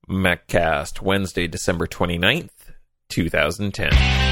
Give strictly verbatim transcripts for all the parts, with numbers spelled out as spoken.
MacCast, Wednesday, December twenty-ninth, twenty ten.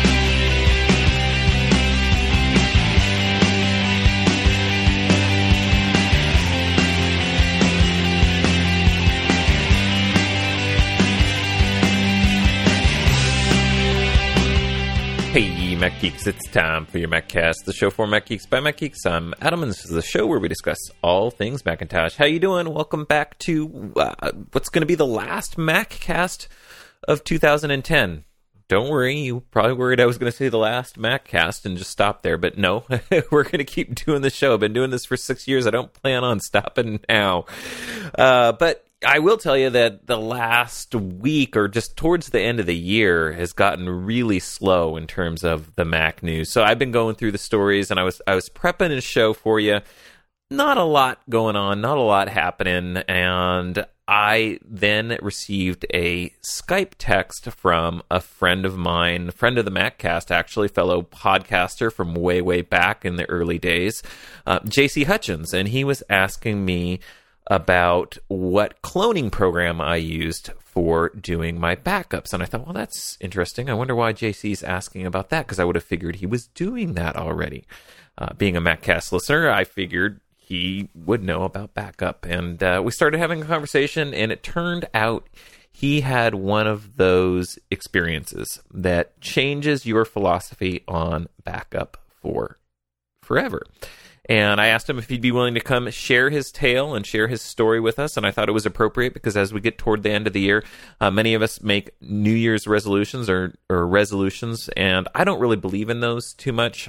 Hey, Mac Geeks, it's time for your MacCast, the show for Mac Geeks by Mac Geeks. I'm Adam, and this is the show where we discuss all things Macintosh. How you doing? Welcome back to uh, what's going to be the last MacCast of two thousand ten. Don't worry, you probably worried I was going to say the last MacCast and just stop there, but no, we're going to keep doing the show. I've been doing this for six years. I don't plan on stopping now. Uh, but I will tell you that the last week, or just towards the end of the year, has gotten really slow in terms of the Mac news. So I've been going through the stories, and I was I was prepping a show for you. Not a lot going on, not a lot happening, and I then received a Skype text from a friend of mine, a friend of the MacCast, actually, fellow podcaster from way, way back in the early days, uh, J C Hutchins, and he was asking me about what cloning program I used for doing my backups. And I thought, well, that's interesting. I wonder why J C's asking about that, because I would have figured he was doing that already. Uh, being a MacCast listener, I figured he would know about backup. And uh, we started having a conversation, and it turned out he had one of those experiences that changes your philosophy on backup for forever. And I asked him if he'd be willing to come share his tale and share his story with us. And I thought it was appropriate because as we get toward the end of the year, uh, many of us make New Year's resolutions or, or resolutions. And I don't really believe in those too much.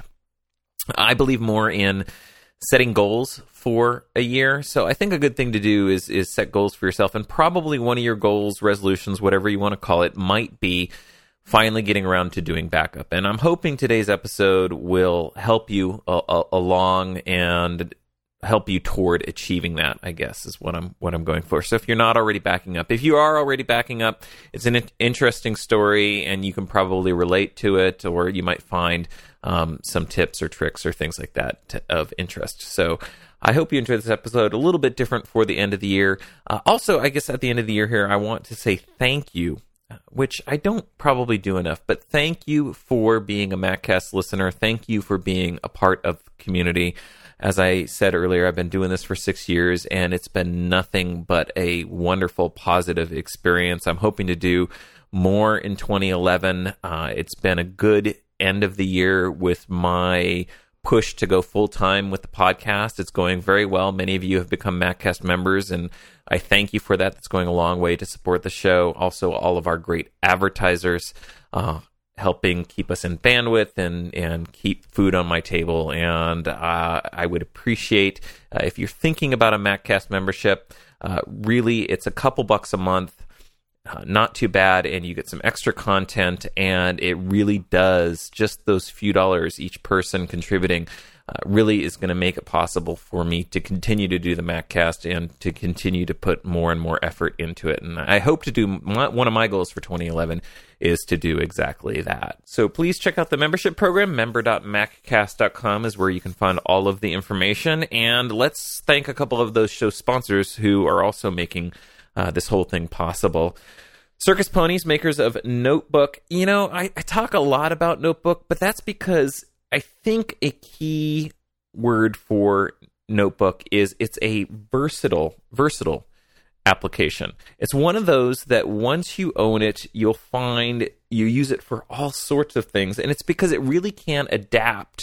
I believe more in setting goals for a year. So I think a good thing to do is, is set goals for yourself. And probably one of your goals, resolutions, whatever you want to call it, might be finally getting around to doing backup. And I'm hoping today's episode will help you uh, uh, along and help you toward achieving that, I guess, is what I'm what I'm going for. So if you're not already backing up, if you are already backing up, it's an in- interesting story, and you can probably relate to it, or you might find um, some tips or tricks or things like that to, of interest. So I hope you enjoyed this episode. A little bit different for the end of the year. Uh, also, I guess at the end of the year here, I want to say thank you, which I don't probably do enough, but thank you for being a MacCast listener. Thank you for being a part of the community. As I said earlier, I've been doing this for six years, and it's been nothing but a wonderful, positive experience. I'm hoping to do more in twenty eleven. Uh, it's been a good end of the year with my push to go full-time with the podcast. It's going very well. Many of you have become MacCast members, and I thank you for that. That's going a long way to support the show. Also, all of our great advertisers uh, helping keep us in bandwidth and, and keep food on my table. And uh, I would appreciate uh, if you're thinking about a MacCast membership, uh, really, it's a couple bucks a month. Uh, not too bad, and you get some extra content, and it really does, just those few dollars each person contributing uh, really is going to make it possible for me to continue to do the MacCast and to continue to put more and more effort into it. And I hope to do, my, one of my goals for twenty eleven is to do exactly that. So please check out the membership program. member dot maccast dot com is where you can find all of the information, and let's thank a couple of those show sponsors who are also making Uh, this whole thing possible. Circus Ponies, makers of Notebook. You know, I, I talk a lot about Notebook, but that's because I think a key word for Notebook is it's a versatile, versatile application. It's one of those that once you own it, you'll find you use it for all sorts of things, and it's because it really can adapt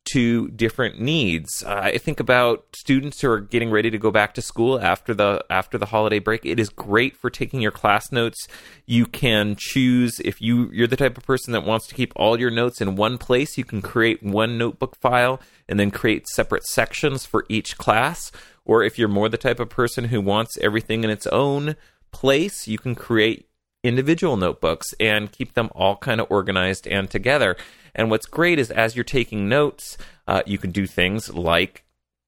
to different needs. Uh, I think about students who are getting ready to go back to school after the after the holiday break. It is great for taking your class notes. You can choose, if you, you're the type of person that wants to keep all your notes in one place, you can create one notebook file and then create separate sections for each class. Or if you're more the type of person who wants everything in its own place, you can create individual notebooks and keep them all kind of organized and together. And what's great is as you're taking notes, uh, you can do things like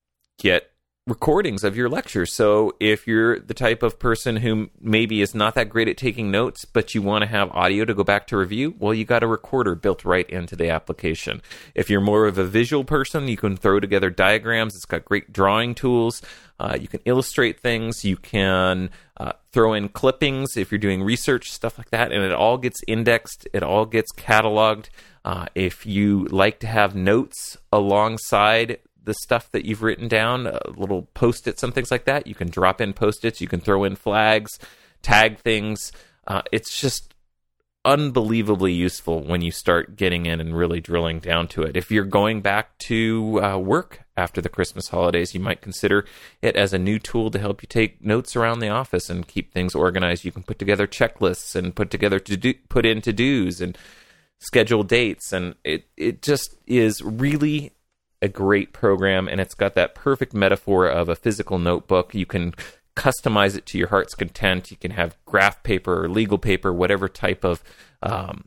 get recordings of your lectures. So if you're the type of person who maybe is not that great at taking notes, but you want to have audio to go back to review, well, you got a recorder built right into the application. If you're more of a visual person, you can throw together diagrams. It's got great drawing tools. Uh, you can illustrate things. You can uh, throw in clippings if you're doing research, stuff like that, and it all gets indexed, it all gets cataloged. Uh, if you like to have notes alongside the stuff that you've written down, uh, little post-its and things like that, you can drop in post-its, you can throw in flags, tag things. Uh, it's just unbelievably useful when you start getting in and really drilling down to it. If you're going back to uh, work after the Christmas holidays, you might consider it as a new tool to help you take notes around the office and keep things organized. You can put together checklists and put together to do, put in to-dos and schedule dates, and it it just is really a great program, and it's got that perfect metaphor of a physical notebook. You can customize it to your heart's content. You can have graph paper or legal paper, whatever type of um,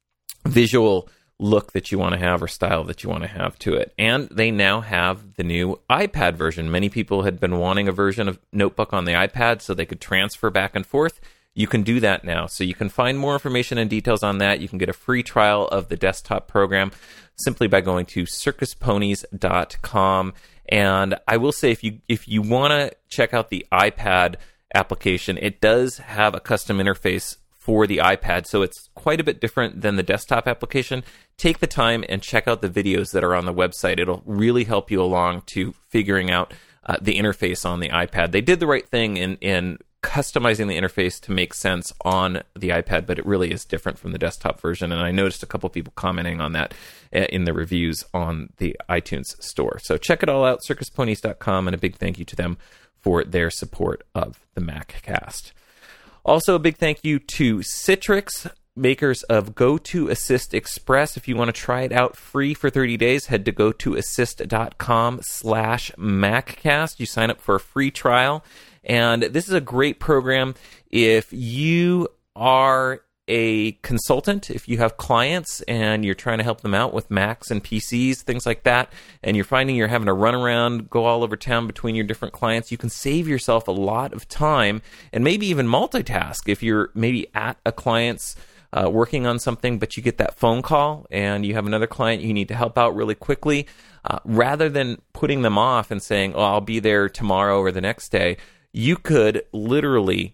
visual look that you want to have or style that you want to have to it. And they now have the new iPad version. Many people had been wanting a version of Notebook on the iPad so they could transfer back and forth. You can do that now. So you can find more information and details on that. You can get a free trial of the desktop program simply by going to circus ponies dot com. And I will say, if you if you want to check out the iPad application, it does have a custom interface for the iPad, so it's quite a bit different than the desktop application. Take the time and check out the videos that are on the website. It'll really help you along to figuring out uh, the interface on the iPad. They did the right thing in in customizing the interface to make sense on the iPad, but it really is different from the desktop version. And I noticed a couple people commenting on that in the reviews on the iTunes store. So check it all out, circus ponies dot com, and a big thank you to them for their support of the MacCast. Also, a big thank you to Citrix, makers of GoToAssist Express. If you want to try it out free for thirty days, head to gotoassist.com slash MacCast. You sign up for a free trial. And this is a great program if you are a consultant, if you have clients and you're trying to help them out with Macs and P Cs, things like that, and you're finding you're having to run around, go all over town between your different clients, you can save yourself a lot of time and maybe even multitask. If you're maybe at a client's uh, working on something, but you get that phone call and you have another client you need to help out really quickly, uh, rather than putting them off and saying, oh, I'll be there tomorrow or the next day, you could literally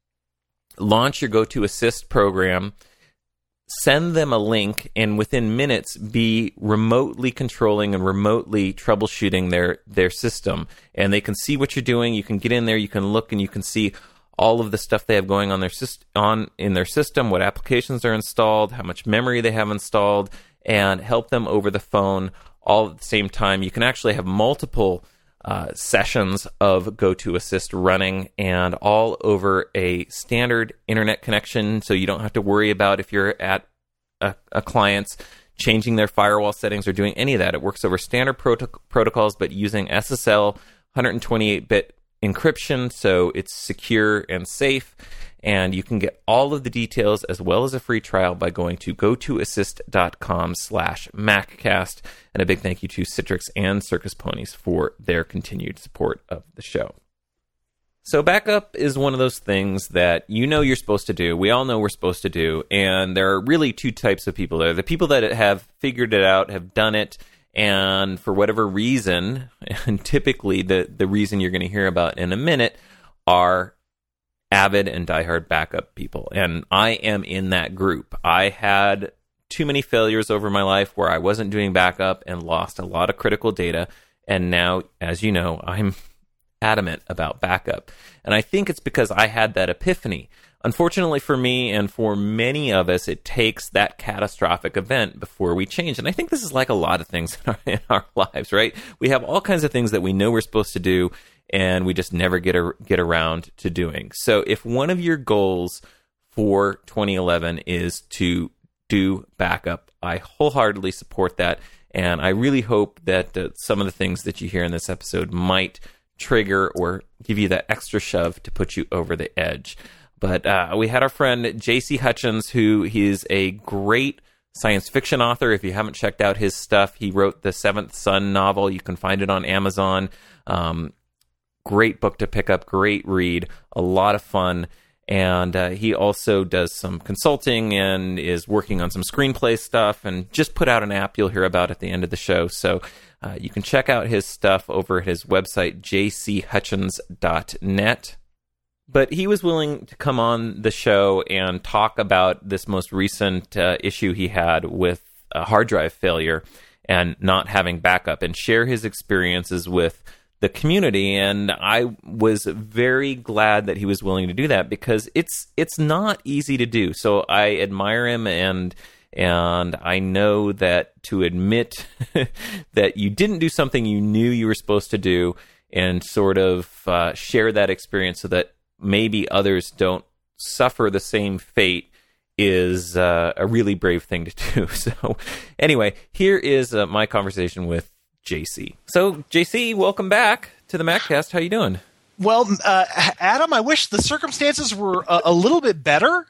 launch your GoToAssist program, send them a link, and within minutes be remotely controlling and remotely troubleshooting their, their system. And they can see what you're doing. You can get in there, you can look, and you can see all of the stuff they have going on their syst- on in their system, what applications are installed, how much memory they have installed, and help them over the phone all at the same time. You can actually have multiple Uh, sessions of GoToAssist running, and all over a standard internet connection, so you don't have to worry about if you're at a, a client's changing their firewall settings or doing any of that. It works over standard proto- protocols, but using S S L one twenty-eight bit encryption, so it's secure and safe. And you can get all of the details as well as a free trial by going to gotoassist.com slash MacCast. And a big thank you to Citrix and Circus Ponies for their continued support of the show. So backup is one of those things that you know you're supposed to do. We all know we're supposed to do. And there are really two types of people there. The people that have figured it out, have done it, and for whatever reason, and typically the, the reason you're going to hear about in a minute, are avid and diehard backup people. And I am in that group. I had too many failures over my life where I wasn't doing backup and lost a lot of critical data. And now, as you know, I'm adamant about backup. And I think it's because I had that epiphany. Unfortunately for me and for many of us, it takes that catastrophic event before we change. And I think this is like a lot of things in our, in our lives, right? We have all kinds of things that we know we're supposed to do, and we just never get a, get around to doing. So if one of your goals for twenty eleven is to do backup, I wholeheartedly support that. And I really hope that uh, some of the things that you hear in this episode might trigger or give you that extra shove to put you over the edge. But uh, we had our friend J C Hutchins, who he's a great science fiction author. If you haven't checked out his stuff, he wrote the Seventh Son novel. You can find it on Amazon. Um, Great book to pick up, great read, a lot of fun. And uh, he also does some consulting and is working on some screenplay stuff, and just put out an app you'll hear about at the end of the show. So uh, you can check out his stuff over at his website, j c hutchins dot net. but he was willing to come on the show and talk about this most recent uh, issue he had with a hard drive failure and not having backup, and share his experiences with the community. And I was very glad that he was willing to do that, because it's it's not easy to do. So I admire him, and and I know that to admit that you didn't do something you knew you were supposed to do, and sort of uh, share that experience so that maybe others don't suffer the same fate, is uh, a really brave thing to do. So anyway, here is uh, my conversation with J C. So, J C, welcome back to the MacCast. How you doing? Well, uh, Adam, I wish the circumstances were a, a little bit better,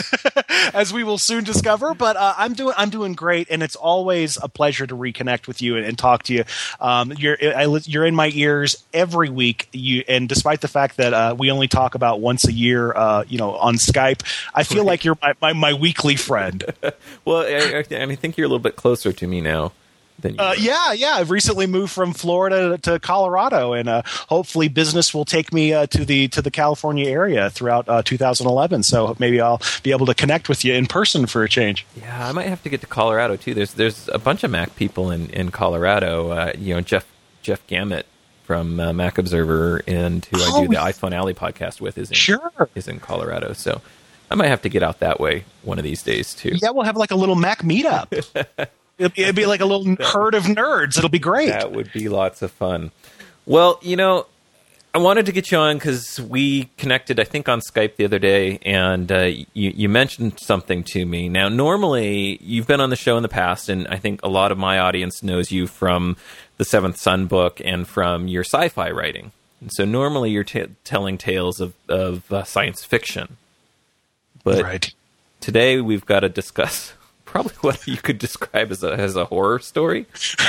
as we will soon discover. But uh, I'm doing I'm doing great, and it's always a pleasure to reconnect with you and, and talk to you. Um, you're I, you're in my ears every week. You and despite the fact that uh, we only talk about once a year, uh, you know, on Skype, I feel like you're my, my, my weekly friend. Well, I, I, I think you're a little bit closer to me now. Uh, yeah, yeah. I've recently moved from Florida to Colorado, and uh, hopefully business will take me uh, to the to the California area throughout uh, two thousand eleven. So maybe I'll be able to connect with you in person for a change. Yeah, I might have to get to Colorado too. There's there's a bunch of Mac people in in Colorado. Uh, you know, Jeff Jeff Gamet from uh, Mac Observer, and who oh, I do the iPhone Alley podcast with, is in, sure is in Colorado. So I might have to get out that way one of these days too. Yeah, we'll have like a little Mac meetup. It'd be like a little herd of nerds. It'll be great. That would be lots of fun. Well, you know, I wanted to get you on because we connected, I think, on Skype the other day, and uh, you, you mentioned something to me. Now, normally, you've been on the show in the past, and I think a lot of my audience knows you from the Seventh Son book and from your sci-fi writing. And so normally you're t- telling tales of, of uh, science fiction. But right. Today we've got to discuss probably what you could describe as a as a horror story.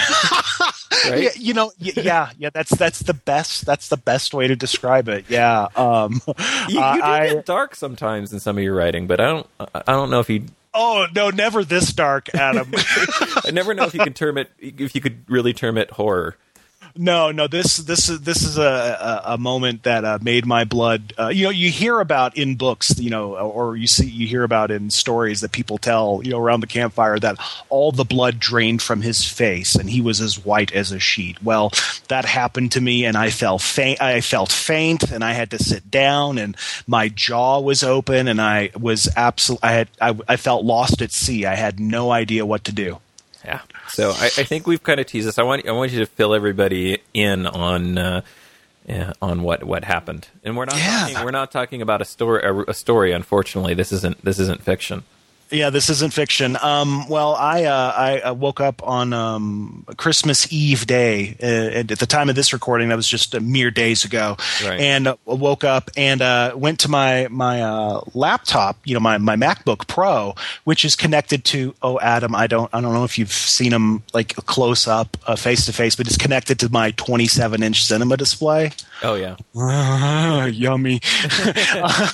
Right? Yeah, you know, yeah, yeah. That's that's the best. That's the best way to describe it. Yeah. Um, you, you uh, do I, get dark sometimes in some of your writing, but I don't. I don't know if you. Oh no, never this dark, Adam. I never know if you can term it. If you could really term it horror. No, no. This this is this is a a, a moment that uh, made my blood. Uh, you know, you hear about in books, you know, or you see you hear about in stories that people tell, you know, around the campfire, that all the blood drained from his face and he was as white as a sheet. Well, that happened to me, and I felt faint. I felt faint, and I had to sit down, and my jaw was open, and I was absolute. I had I, I felt lost at sea. I had no idea what to do. Yeah. So I, I think we've kind of teased this. I want I want you to fill everybody in on uh, yeah, on what, what happened. And we're not yeah. talking, we're not talking about a story. A, a story. Unfortunately, this isn't this isn't fiction. Yeah, this isn't fiction. Um, well, I uh, I woke up on um, Christmas Eve day. Uh, at the time of this recording, that was just a mere days ago. Right. And uh, woke up and uh, went to my my uh, laptop, you know, my, my MacBook Pro, which is connected to. Oh, Adam, I don't I don't know if you've seen them like close up, face to face, but it's connected to my twenty-seven inch cinema display. Oh yeah, uh, yummy. uh,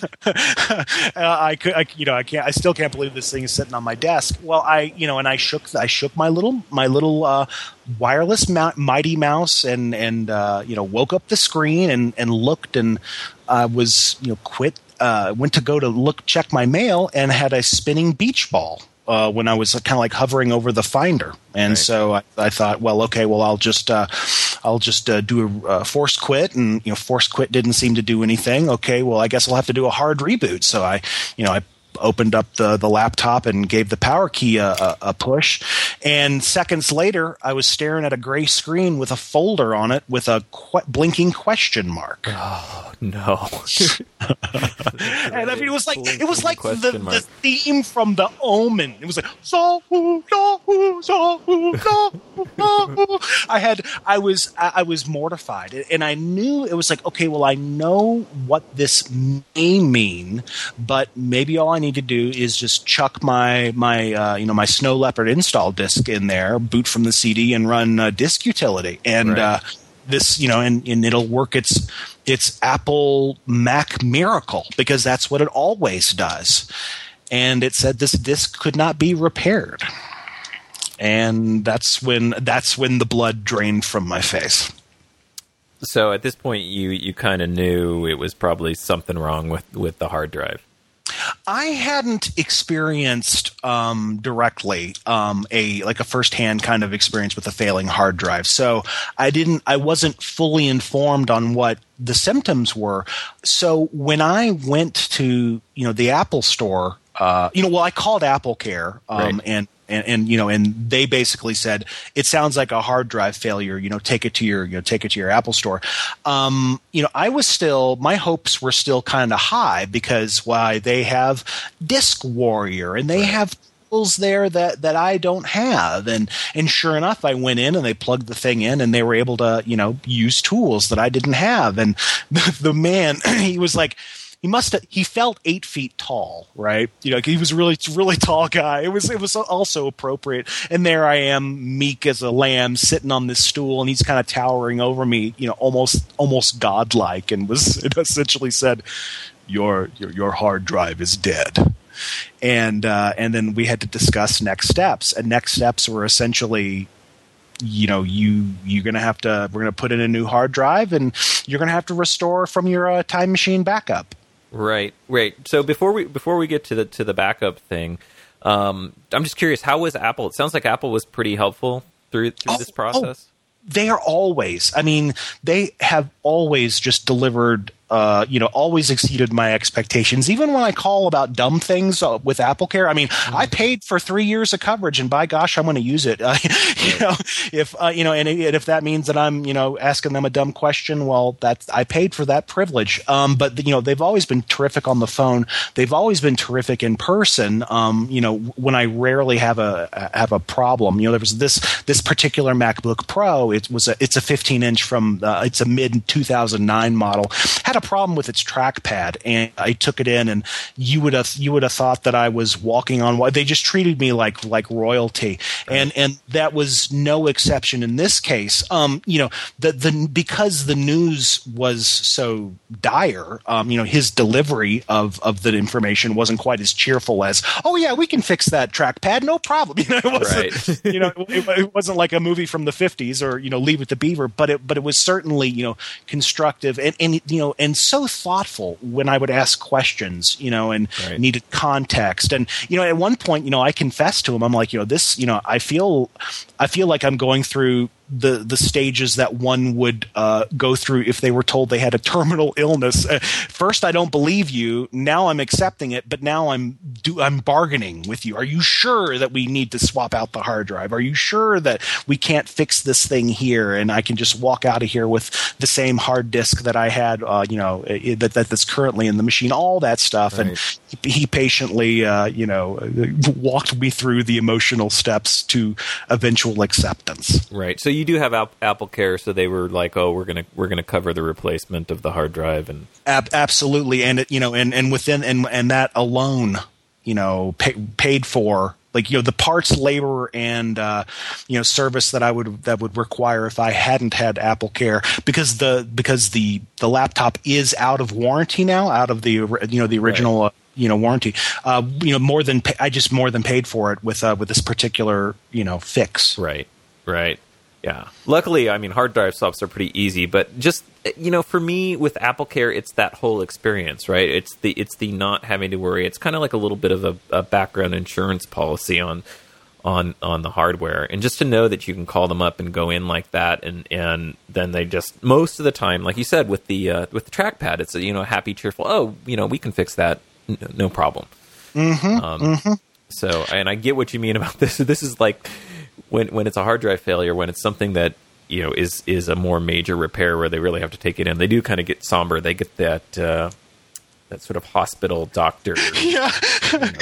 I could, I, you know, I can't. I still can't believe this thing is sitting on my desk. Well, I, you know, and I shook, I shook my little, my little uh, wireless mou- Mighty Mouse, and and uh, you know, woke up the screen and and looked, and uh, was you know quit. Uh, went to go to look, check my mail, and had a spinning beach ball. Uh, when I was kind of like hovering over the Finder, and right. so I, I thought, well, okay, well, I'll just, uh, I'll just uh, do a uh, force quit, and you know, force quit didn't seem to do anything. Okay, well, I guess I'll have to do a hard reboot. So I, you know, I opened up the the laptop and gave the power key a, a, a push, and seconds later, I was staring at a gray screen with a folder on it with a qu- blinking question mark. Oh no! And I mean, it was like it was like the, the theme from The Omen. It was like Sahu, Sahu, Sahu, Sahu, Sahu. I had I was I, I was mortified, and I knew it was like, okay, well, I know what this may mean, but maybe all I need to do is just chuck my my uh, you know my Snow Leopard install disk in there, boot from the C D, and run uh, disk utility, and right. uh, this you know and, and it'll work its its Apple Mac miracle, because that's what it always does. And it said this disk could not be repaired, and that's when that's when the blood drained from my face. So at this point, you you kind of knew it was probably something wrong with, with the hard drive. I hadn't experienced um, directly um, a like a firsthand kind of experience with a failing hard drive, so I didn't. I wasn't fully informed on what the symptoms were. So when I went to you know the Apple store, uh, you know, well, I called Apple Care, um, right. and. And, and you know, and they basically said it sounds like a hard drive failure. You know, take it to your, you know, take it to your Apple store. Um, you know, I was still, my hopes were still kind of high because why they have Disk Warrior and they right. have tools there that that I don't have. And and sure enough, I went in and they plugged the thing in and they were able to, you know, use tools that I didn't have. And the, the man, he was like. He must have. He felt eight feet tall, right? You know, he was a really, really tall guy. It was, it was also appropriate. And there I am, meek as a lamb, sitting on this stool, and he's kind of towering over me, you know, almost, almost godlike, and was it essentially said, "Your, your, your hard drive is dead." And uh, and then we had to discuss next steps. And next steps were essentially. You know, you you're gonna have to. We're gonna put in a new hard drive, and you're gonna have to restore from your uh, time machine backup. Right, right. So before we before we get to the to the backup thing, um, I'm just curious. How was Apple? It sounds like Apple was pretty helpful through through oh, this process. Oh, they are always. I mean, they have always just delivered. Uh, you know, always exceeded my expectations. Even when I call about dumb things uh, with Apple Care, I mean, mm-hmm. I paid for three years of coverage, and by gosh, I'm going to use it. Uh, you know, if uh, you know, and, and if that means that I'm, you know, asking them a dumb question, well, that I paid for that privilege. Um, but you know, they've always been terrific on the phone. They've always been terrific in person. Um, you know, when I rarely have a have a problem, you know, there was this this particular MacBook Pro. It was a it's a fifteen inch from uh, it's a mid two thousand nine model. Had a problem with its trackpad, and I took it in, and you would have you would have thought that I was walking on. They just treated me like like royalty, and and that was no exception in this case. Um, you know, the the because the news was so dire. Um, you know, his delivery of of the information wasn't quite as cheerful as, oh yeah, we can fix that trackpad, no problem. You know, it wasn't. Right. you know, it, it wasn't like a movie from the fifties or you know, Leave It to Beaver, but it but it was certainly you know constructive and and you know and so thoughtful when I would ask questions, you know, and right. needed context. And, you know, at one point, you know, I confessed to him, I'm like, you know, this, you know, I feel, I feel like I'm going through the the stages that one would uh, go through if they were told they had a terminal illness. Uh, first, I don't believe you. Now I'm accepting it, but now I'm do I'm bargaining with you. Are you sure that we need to swap out the hard drive? Are you sure that we can't fix this thing here and I can just walk out of here with the same hard disk that I had, uh, you know, it, that, that that's currently in the machine? All that stuff, right. And he, he patiently, uh, you know, walked me through the emotional steps to eventual acceptance. Right. So you. You do have Apple Care, so they were like, "Oh, we're gonna we're gonna cover the replacement of the hard drive," and Ab- absolutely, and it, you know, and, and within and and that alone, you know, pay, paid for, like you know, the parts, labor, and uh, you know, service that I would that would require if I hadn't had Apple Care, because the because the the laptop is out of warranty now, out of the you know the original. Right. Uh, you know, warranty, uh, you know, more than pay, I just more than paid for it with uh, with this particular you know fix. Right. Right. Yeah. Luckily, I mean, hard drive swaps are pretty easy, but just, you know, for me with Apple Care, it's that whole experience, right? It's the it's the not having to worry. It's kind of like a little bit of a, a background insurance policy on on on the hardware, and just to know that you can call them up and go in like that, and and then they just most of the time, like you said, with the uh, with the trackpad, it's a, you know, happy, cheerful. Oh, you know, we can fix that, no, no problem. Mm-hmm, um, mm-hmm. So, and I get what you mean about this. This is like. When when it's a hard drive failure, when it's something that you know is is a more major repair where they really have to take it in, they do kind of get somber. They get that uh, that sort of hospital doctor. Yeah, you know.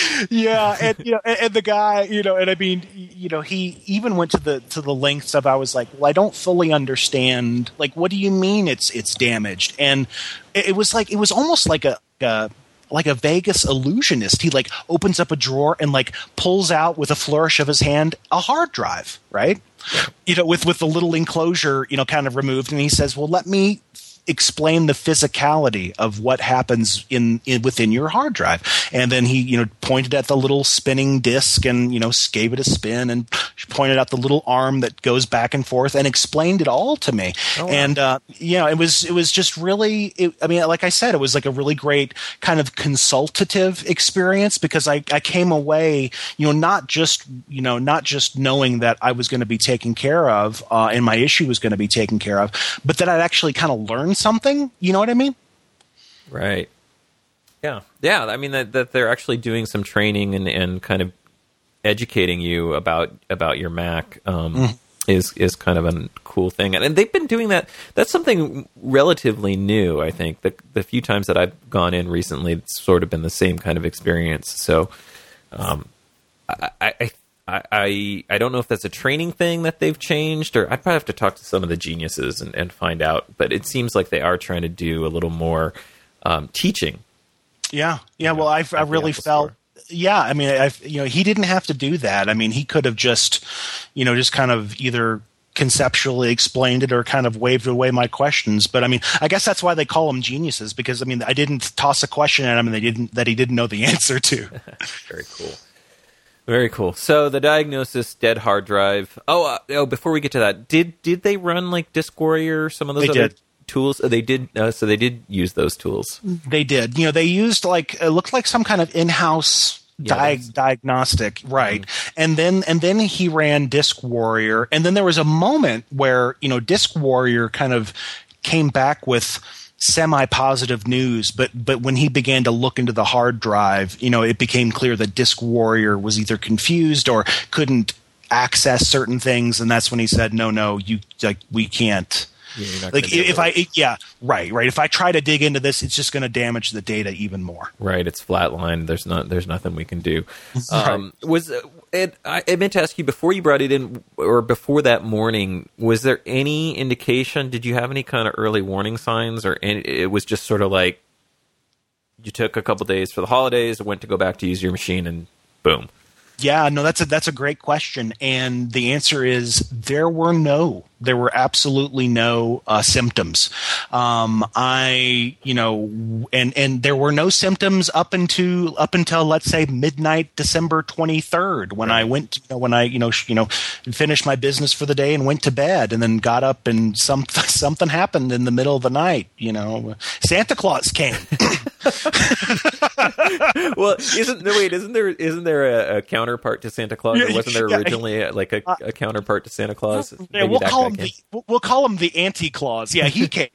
yeah, and you know, and, and the guy, you know, and I mean, you know, he even went to the to the lengths of I was like, well, I don't fully understand. Like, what do you mean it's it's damaged? And it, it was like it was almost like a. a like a Vegas illusionist. He like opens up a drawer and like pulls out with a flourish of his hand a hard drive, right? Yeah. You know, with with the little enclosure, you know, kind of removed, and he says, "Well, let me explain the physicality of what happens in, in within your hard drive." And then he, you know, pointed at the little spinning disc and, you know, gave it a spin, and she pointed out the little arm that goes back and forth and explained it all to me. Oh, wow. And, uh, you know, it was, it was just really, it, I mean, like I said, it was like a really great kind of consultative experience, because I, I came away, you know, not just, you know, not just knowing that I was going to be taken care of, uh, and my issue was going to be taken care of, but that I'd actually kind of learned something. You know what I mean? Right. Yeah. Yeah. I mean, that, that they're actually doing some training and, and kind of educating you about, about your Mac, um, mm. is, is kind of a cool thing. And, and they've been doing that. That's something relatively new, I think. The, the few times that I've gone in recently, it's sort of been the same kind of experience. So, um, I, I, I, I, I don't know if that's a training thing that they've changed, or I'd probably have to talk to some of the geniuses and, and find out. But it seems like they are trying to do a little more, um, teaching. Yeah, yeah. Well, I, I really felt, yeah. I mean, I, you know, he didn't have to do that. I mean, he could have just, you know, just kind of either conceptually explained it or kind of waved away my questions. But I mean, I guess that's why they call them geniuses, because I mean, I didn't toss a question at him and they didn't that he didn't know the answer to. Very cool. Very cool. So the diagnosis, dead hard drive. Oh, uh, oh. Before we get to that, did did they run like Disk Warrior, some of those they other did. tools? Oh, they did. Uh, so they did use those tools. They did. You know, they used like it looked like some kind of in-house Yeah, Di- diagnostic, right? Mm-hmm. And then and then he ran Disk Warrior, and then there was a moment where, you know, Disk Warrior kind of came back with semi-positive news, but but when he began to look into the hard drive, you know, it became clear that Disk Warrior was either confused or couldn't access certain things, and that's when he said, "No, no, you like we can't." Yeah, like if I yeah right right if I try to dig into this, it's just going to damage the data even more. Right, it's flatlined. There's not there's nothing we can do. Um, right. Was it? I, I meant to ask you before you brought it in, or before that morning. Was there any indication? Did you have any kind of early warning signs, or any, it was just sort of like you took a couple days for the holidays, went to go back to use your machine, and boom. Yeah, no, that's a that's a great question, and the answer is there were no, there were absolutely no uh, symptoms. Um, I, you know, and and there were no symptoms up until up until let's say midnight, December twenty-third, when right. I went, you know, when I, you know, sh- you know, finished my business for the day and went to bed, and then got up and some something happened in the middle of the night. You know, Santa Claus came. Well, isn't there? Wait, isn't there? Isn't there a, a counterpart to Santa Claus? Or wasn't there originally yeah, like a, a counterpart to Santa Claus? Yeah, we'll call him the we'll call him the Anti-Claus. Yeah, he came.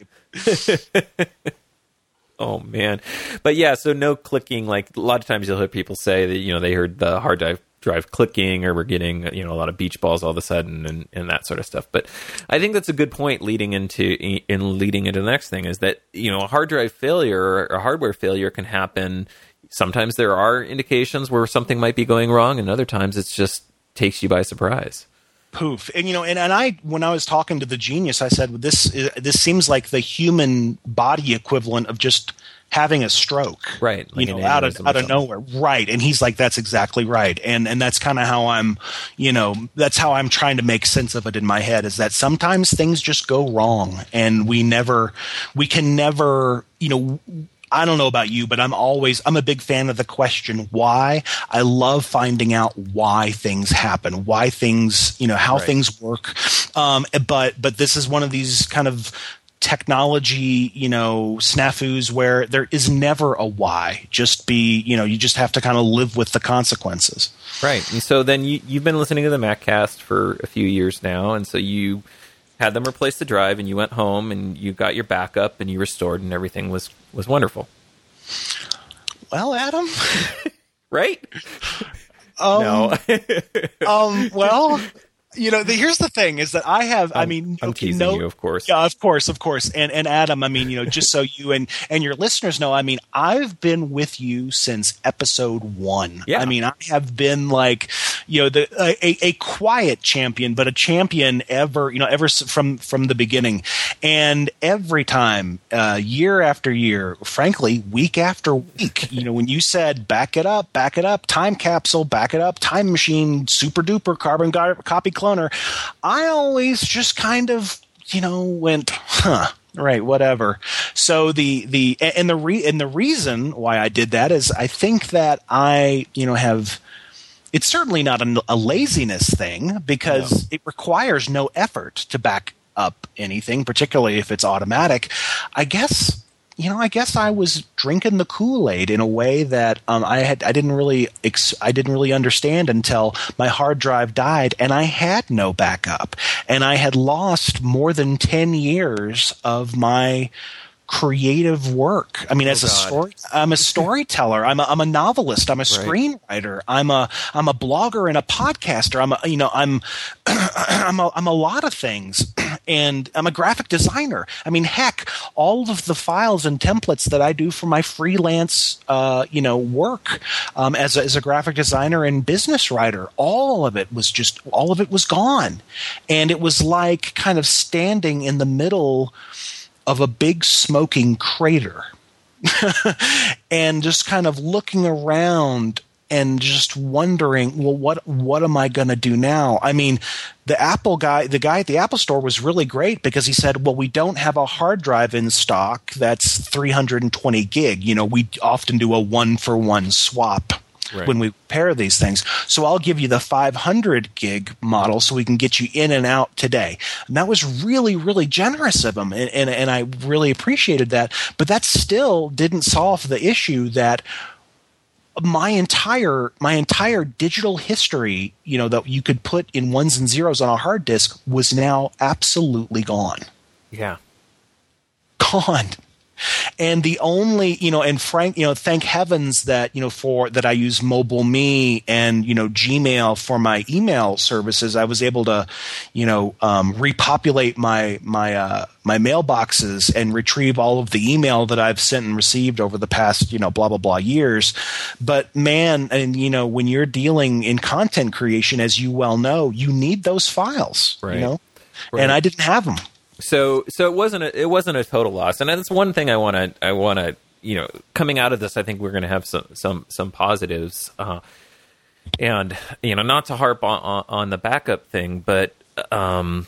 Oh man, but yeah, so no clicking. Like a lot of times, you'll hear people say that you know they heard the hard drive drive clicking, or we're getting you know a lot of beach balls all of a sudden, and, and that sort of stuff. But I think that's a good point leading into in leading into the next thing is that you know a hard drive failure or a hardware failure can happen. Sometimes there are indications where something might be going wrong, and other times it's just takes you by surprise. Poof. And you know, and, and I when I was talking to the genius, I said, well, this is, this seems like the human body equivalent of just having a stroke, right? Like you know, out of out of nowhere, right? And he's like, that's exactly right. And and that's kind of how I'm, you know, that's how I'm trying to make sense of it in my head. Is that sometimes things just go wrong, and we never, we can never, you know. I don't know about you, but I'm always I'm a big fan of the question why. I love finding out why things happen, why things, you know, how right. things work. Um, but but this is one of these kind of technology, you know, snafus where there is never a why. Just be, you know, you just have to kind of live with the consequences. Right. And so then you you've been listening to the MacCast for a few years now, and so you had them replace the drive, and you went home and you got your backup and you restored, and everything was, was wonderful. Well, Adam, right? Um, no. um, well, you know, the, here's the thing: is that I have. I'm, I mean, I'm teasing no, you, of course. Yeah, of course, of course. And and Adam, I mean, you know, just so you and and your listeners know, I mean, I've been with you since episode one. Yeah. I mean, I have been like, you know, the a, a quiet champion, but a champion ever, you know, ever from from the beginning. And every time, uh, year after year, frankly, week after week, you know, when you said back it up, back it up, time capsule, back it up, time machine, super duper carbon copy cloner, I always just kind of, you know, went, huh. right, whatever. So the the and the re, and the reason why I did that is I think that I you know have. It's certainly not a, a laziness thing because no. it requires no effort to back up anything, particularly if it's automatic. I guess, you know, I guess I was drinking the Kool-Aid in a way that um, I had I didn't really ex- I didn't really understand until my hard drive died and I had no backup, and I had lost more than ten years of my creative work. I mean, oh, as a story, I'm a storyteller. I'm a, I'm a novelist. I'm a screenwriter. Right. I'm a I'm a blogger and a podcaster. I'm a you know I'm I'm a I'm a lot of things, and I'm a graphic designer. I mean, heck, all of the files and templates that I do for my freelance uh, you know work um, as a, as a graphic designer and business writer, all of it was just all of it was gone, and it was like kind of standing in the middle of a big smoking crater and just kind of looking around and just wondering, well, what what am I going to do now? I mean, the Apple guy, the guy at the Apple Store was really great because he said, well, we don't have a hard drive in stock that's three hundred twenty gig. You know, we often do a one-for-one swap. Right. When we pair these things. So I'll give you the five hundred gig model so we can get you in and out today. And that was really, really generous of him. And, and, and I really appreciated that. But that still didn't solve the issue that my entire my entire digital history, you know, that you could put in ones and zeros on a hard disk was now absolutely gone. Yeah. Gone. And the only, you know, and Frank, you know, thank heavens that, you know, for that I use MobileMe and, you know, Gmail for my email services. I was able to, you know, um, repopulate my, my, uh, my mailboxes and retrieve all of the email that I've sent and received over the past, you know, blah, blah, blah years. But man, and, you know, when you're dealing in content creation, as you well know, you need those files, right. you know, right. and I didn't have them. So, so it wasn't a, it wasn't a total loss, and that's one thing I want to, I want to, you know, coming out of this, I think we're going to have some, some, some positives, uh, and you know, not to harp on, on, on the backup thing, but um,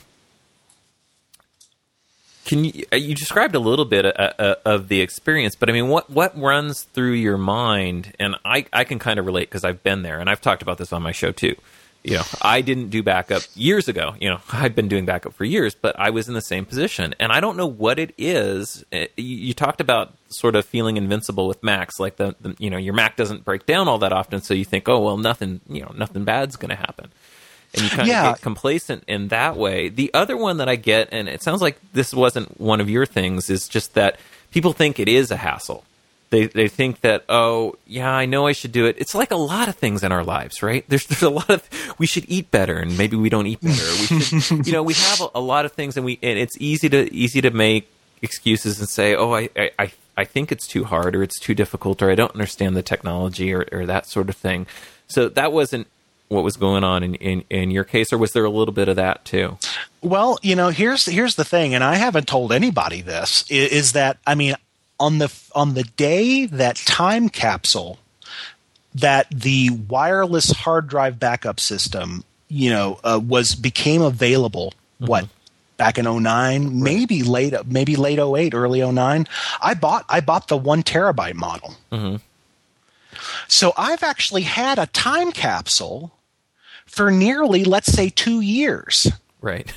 can you, you described a little bit of, of the experience, but I mean, what, what runs through your mind, and I, I can kind of relate because I've been there, and I've talked about this on my show too. You know, I didn't do backup years ago. You know, I've been doing backup for years, but I was in the same position. And I don't know what it is. You talked about sort of feeling invincible with Macs, like the, the you know, your Mac doesn't break down all that often, so you think, oh, well, nothing, you know, nothing bad's going to happen. And you kind yeah. of get complacent in that way. The other one that I get, and it sounds like this wasn't one of your things, is just that people think it is a hassle. They they think that, oh, yeah, I know I should do it. It's like a lot of things in our lives, right? There's there's a lot of, we should eat better, and maybe we don't eat better. We should, you know, we have a, a lot of things, and we and it's easy to easy to make excuses and say, oh, I I, I think it's too hard, or it's too difficult, or I don't understand the technology, or, or that sort of thing. So that wasn't what was going on in, in, in your case, or was there a little bit of that too? Well, you know, here's here's the thing, and I haven't told anybody this, is, is that, I mean, on the on the day that Time Capsule, that the wireless hard drive backup system, you know, uh, was became available, mm-hmm. what, back in oh nine, right. maybe late maybe late oh eight, early oh nine, I bought I bought the one terabyte model. Mm-hmm. So I've actually had a Time Capsule for nearly, let's say, two years. Right.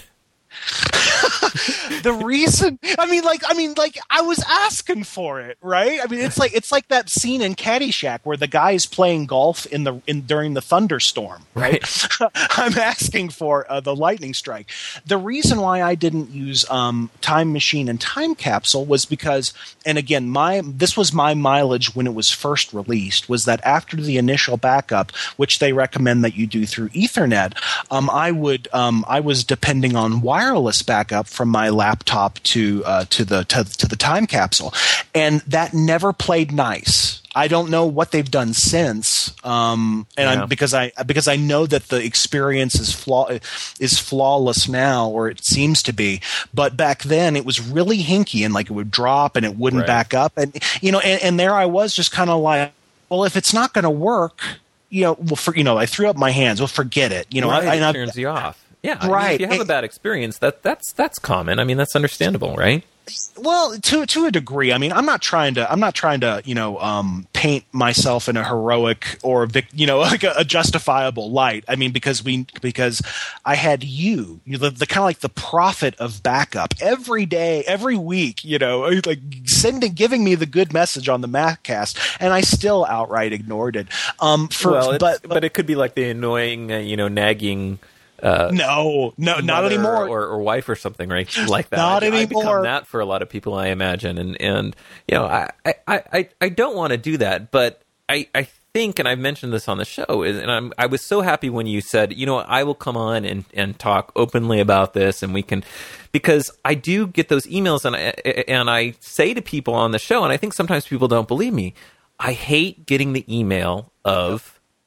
The reason, I mean, like, I mean, like, I was asking for it, right? I mean, it's like it's like that scene in Caddyshack where the guy is playing golf in the in during the thunderstorm, right? right. I'm asking for uh, the lightning strike. The reason why I didn't use um, Time Machine and Time Capsule was because, and again, my this was my mileage when it was first released, was that after the initial backup, which they recommend that you do through Ethernet, um, I would um, I was depending on wireless backup from my laptop to uh, to the to, to the Time Capsule, and that never played nice. I don't know what they've done since, um, and yeah. I'm, because I because I know that the experience is flaw is flawless now, or it seems to be. But back then, it was really hinky, and like it would drop, and it wouldn't right. back up, and you know, and, and there I was, just kind of like, well, if it's not going to work, you know, well, for you know, I threw up my hands. Well, forget it. You know, right, I, I, it turns you off. Yeah, right. I mean, if you have it, a bad experience, that that's that's common. I mean, that's understandable, right? Well, to to a degree. I mean, I'm not trying to. I'm not trying to. You know, um, paint myself in a heroic or vic, you know, like a, a justifiable light. I mean, because we because I had you, you the, the kind of like the prophet of backup every day, every week. You know, like sending, giving me the good message on the Maccast, and I still outright ignored it. Um, for well, but, but but it could be like the annoying, uh, you know, nagging. Uh, no, no, not anymore. Or, or wife or something, right? Like that. Not I, anymore. I become that for a lot of people, I imagine. And, and you know, I, I, I, I don't want to do that, but I, I think, and I've mentioned this on the show, is, and I'm, I was so happy when you said, you know, I will come on and, and talk openly about this, and we can, because I do get those emails, and I, and I say to people on the show, and I think sometimes people don't believe me, I hate getting the email of,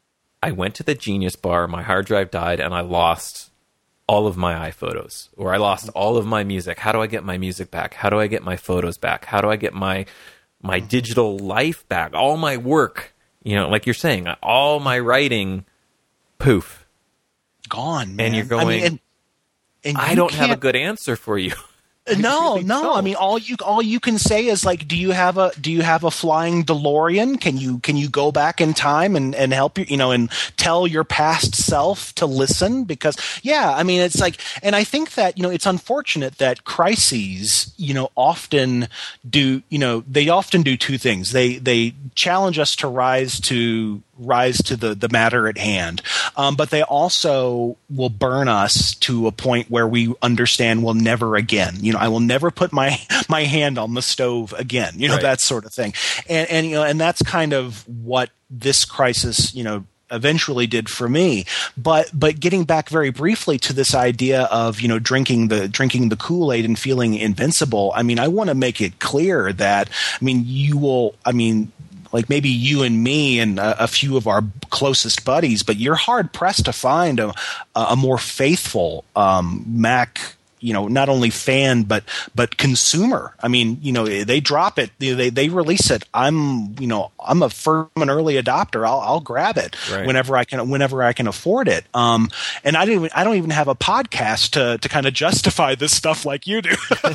I went to the Genius Bar, my hard drive died, and I lost all of my iPhotos, or I lost all of my music. How do I get my music back? How do I get my photos back? How do I get my my digital life back? All my work, you know, like you're saying, all my writing, poof, gone, man. And you're going, I, mean, and, and I don't have a good answer for you. No, really no. don't. I mean, all you all you can say is like, do you have a do you have a flying DeLorean? Can you can you go back in time and, and help you you know and tell your past self to listen? Because yeah, I mean, it's like, and I think that you know it's unfortunate that crises you know often do you know they often do two things. They they challenge us to rise to rise to the, the matter at hand. Um, but they also will burn us to a point where we understand we'll never again, you know, I will never put my, my hand on the stove again, you know, right. That sort of thing. And, and, you know, and that's kind of what this crisis, you know, eventually did for me. But, but getting back very briefly to this idea of, you know, drinking the, drinking the Kool-Aid and feeling invincible. I mean, I want to make it clear that, I mean, you will, I mean, like maybe you and me and a, a few of our closest buddies, but you're hard pressed to find a, a more faithful um, Mac, you know, not only fan but but consumer. I mean, you know, they drop it, they they release it. I'm, you know, I'm a firm and early adopter. I'll I'll grab it right. whenever I can whenever I can afford it. Um, and I didn't even, I don't even have a podcast to to kind of justify this stuff like you do.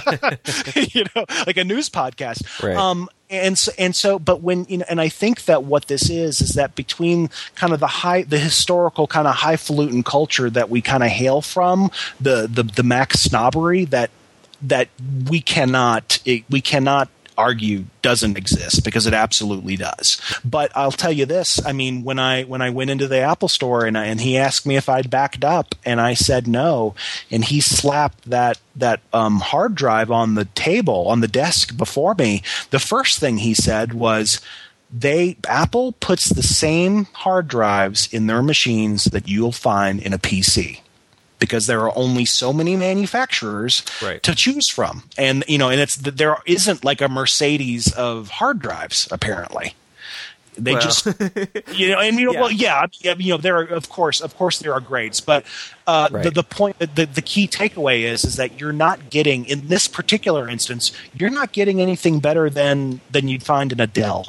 You know, like a news podcast. Right. Um, And so, and so, but when, you know, and I think that what this is, is that between kind of the high, the historical kind of highfalutin culture that we kind of hail from, the, the, the Mac snobbery that, that we cannot, it, we cannot argue doesn't exist, because it absolutely does. But I'll tell you this, I mean, when I when I went into the Apple store and I, and he asked me if I'd backed up, and I said no, and he slapped that that um, hard drive on the table, on the desk before me, the first thing he said was, they Apple puts the same hard drives in their machines that you'll find in a P C, because there are only so many manufacturers right. to choose from. And, you know, and it's, there isn't like a Mercedes of hard drives, apparently. They well. just, you know, and, you know, yeah. well, yeah, you know, there are, of course, of course there are grades, but uh, right. the, the point, the, the key takeaway is, is that you're not getting, in this particular instance, you're not getting anything better than, than you'd find in a Dell.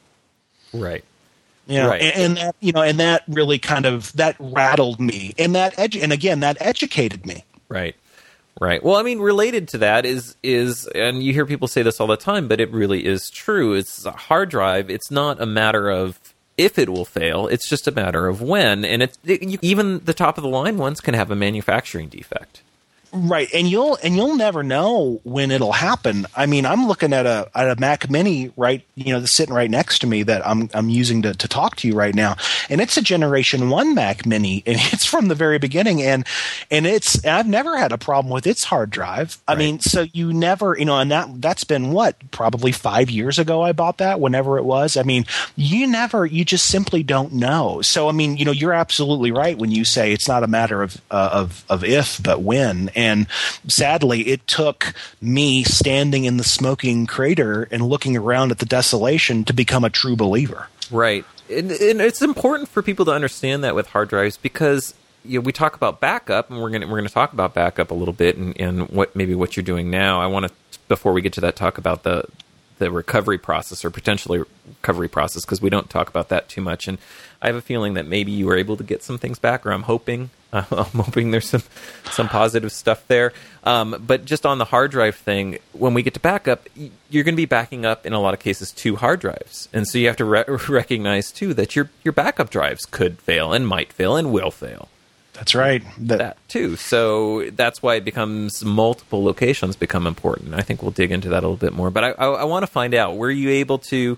Right. You know, right. and, and that, you know, and that really kind of, that rattled me, and that edu- and again, that educated me. Right. Right. Well, I mean, related to that is, is, and you hear people say this all the time, but it really is true. It's a hard drive. It's not a matter of if it will fail. It's just a matter of when. And it's, it, you, even the top of the line ones can have a manufacturing defect. Right, and you'll and you'll never know when it'll happen. I mean, I'm looking at a at a Mac Mini right, you know, that's sitting right next to me that I'm I'm using to, to talk to you right now, and it's a Generation One Mac Mini, and it's from the very beginning, and and it's I've never had a problem with its hard drive. I right. mean, so you never, you know, and that that's been what, probably five years ago I bought that, whenever it was. I mean, you never, you just simply don't know. So I mean, you know, you're absolutely right when you say it's not a matter of uh, of of if, but when. And sadly, it took me standing in the smoking crater and looking around at the desolation to become a true believer. Right. And, and it's important for people to understand that with hard drives, because you know, we talk about backup, and we're going we're going to talk about backup a little bit, and, and what maybe what you're doing now. I want to, before we get to that, talk about the the recovery process, or potentially recovery process, because we don't talk about that too much. And I have a feeling that maybe you were able to get some things back, or I'm hoping Uh, I'm hoping there's some some positive stuff there. Um, but just on the hard drive thing, when we get to backup, you're going to be backing up in a lot of cases two hard drives, and so you have to re- recognize too that your your backup drives could fail and might fail and will fail. That's right. That, that too. So that's why it becomes multiple locations become important. I think we'll dig into that a little bit more. But I, I, I want to find out, were you able to?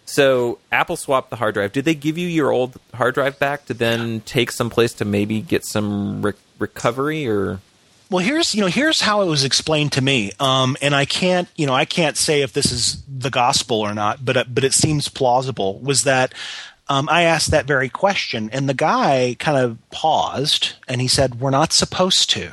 So Apple swapped the hard drive. Did they give you your old hard drive back to then take someplace to maybe get some re- recovery or? Well, here's you know here's how it was explained to me, um, and I can't you know I can't say if this is the gospel or not, but uh, but it seems plausible. Was that um, I asked that very question, and the guy kind of paused, and he said, "We're not supposed to."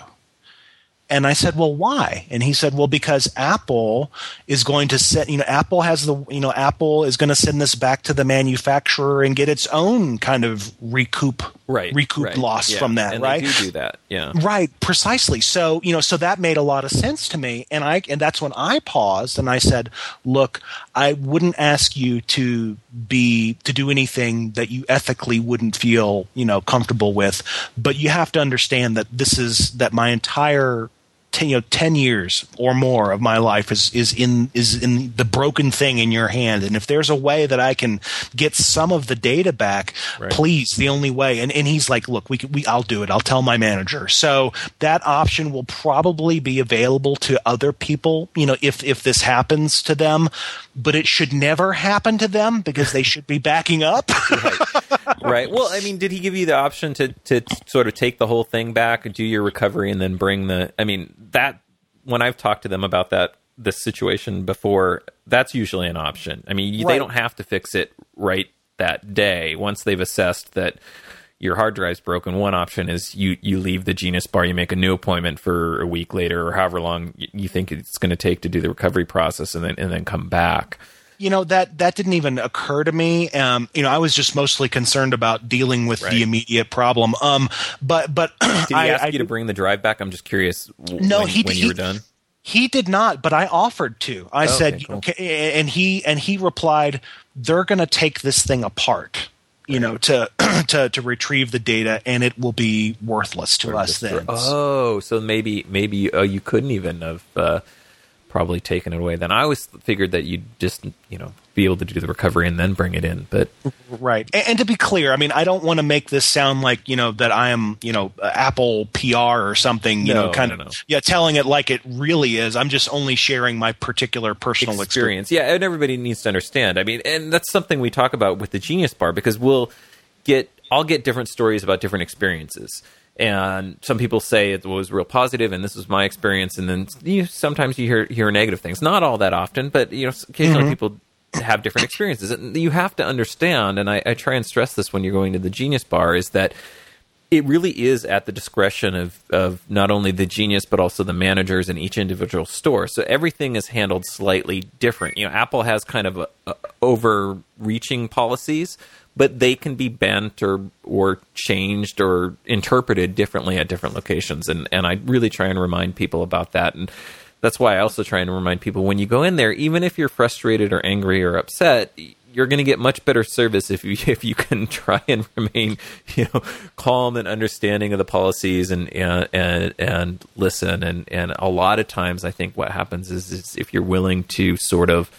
And I said, well, why? And he said, well, because Apple is going to set, you know, Apple has the, you know, Apple is going to send this back to the manufacturer and get its own kind of recoup, right, recoup right. loss yeah. from that, and right? They do do that, yeah. Right, precisely. So, you know, so that made a lot of sense to me. And I, and that's when I paused and I said, look, I wouldn't ask you to be, to do anything that you ethically wouldn't feel, you know, comfortable with. But you have to understand that this is, that my entire Ten, you know, ten years or more of my life is is in is in the broken thing in your hand, and if there's a way that I can get some of the data back, right. please, the only way. And and he's like, look, we we I'll do it. I'll tell my manager. So that option will probably be available to other people, you know, if if this happens to them, but it should never happen to them because they should be backing up. Right. Right. Well, I mean, did he give you the option to, to sort of take the whole thing back, do your recovery, and then bring the? I mean, that when I've talked to them about that this situation before, that's usually an option. I mean, right. they don't have to fix it right that day. Once they've assessed that your hard drive's broken, one option is you you leave the Genius Bar, you make a new appointment for a week later or however long you think it's going to take to do the recovery process, and then and then come back. You know, that that didn't even occur to me. Um, you know, I was just mostly concerned about dealing with right. the immediate problem. Um, but but did he I, ask I, you to bring the drive back? I'm just curious. No, when, he when did, you were he, done. He did not, but I offered to. I oh, said, okay, cool. okay, and he and he replied, "They're going to take this thing apart, you know, to to to retrieve the data, and it will be worthless to or us then." Oh, so maybe maybe uh, you couldn't even have uh, probably taken it away. Then I always figured that you'd just you know be able to do the recovery and then bring it in. But right, and, and to be clear, I mean, I don't want to make this sound like you know that I am you know Apple P R or something. You no, know, kind no, of no. yeah, telling it like it really is. I'm just only sharing my particular personal experience. experience. Yeah, and everybody needs to understand. I mean, and that's something we talk about with the Genius Bar because we'll get I'll get different stories about different experiences. And some people say it was real positive, and this was my experience. And then you, sometimes you hear hear negative things. Not all that often, but you know, occasionally mm-hmm. people have different experiences. And you have to understand, and I, I try and stress this when you're going to the Genius Bar, is that it really is at the discretion of, of not only the Genius, but also the managers in each individual store. So everything is handled slightly different. You know, Apple has kind of a, a overreaching policies, but they can be bent or or changed or interpreted differently at different locations. And, and I really try and remind people about that. And that's why I also try and remind people when you go in there, even if you're frustrated or angry or upset, you're going to get much better service if you if you can try and remain, you know, calm and understanding of the policies and and and, and listen. And, and a lot of times, I think what happens is, is if you're willing to sort of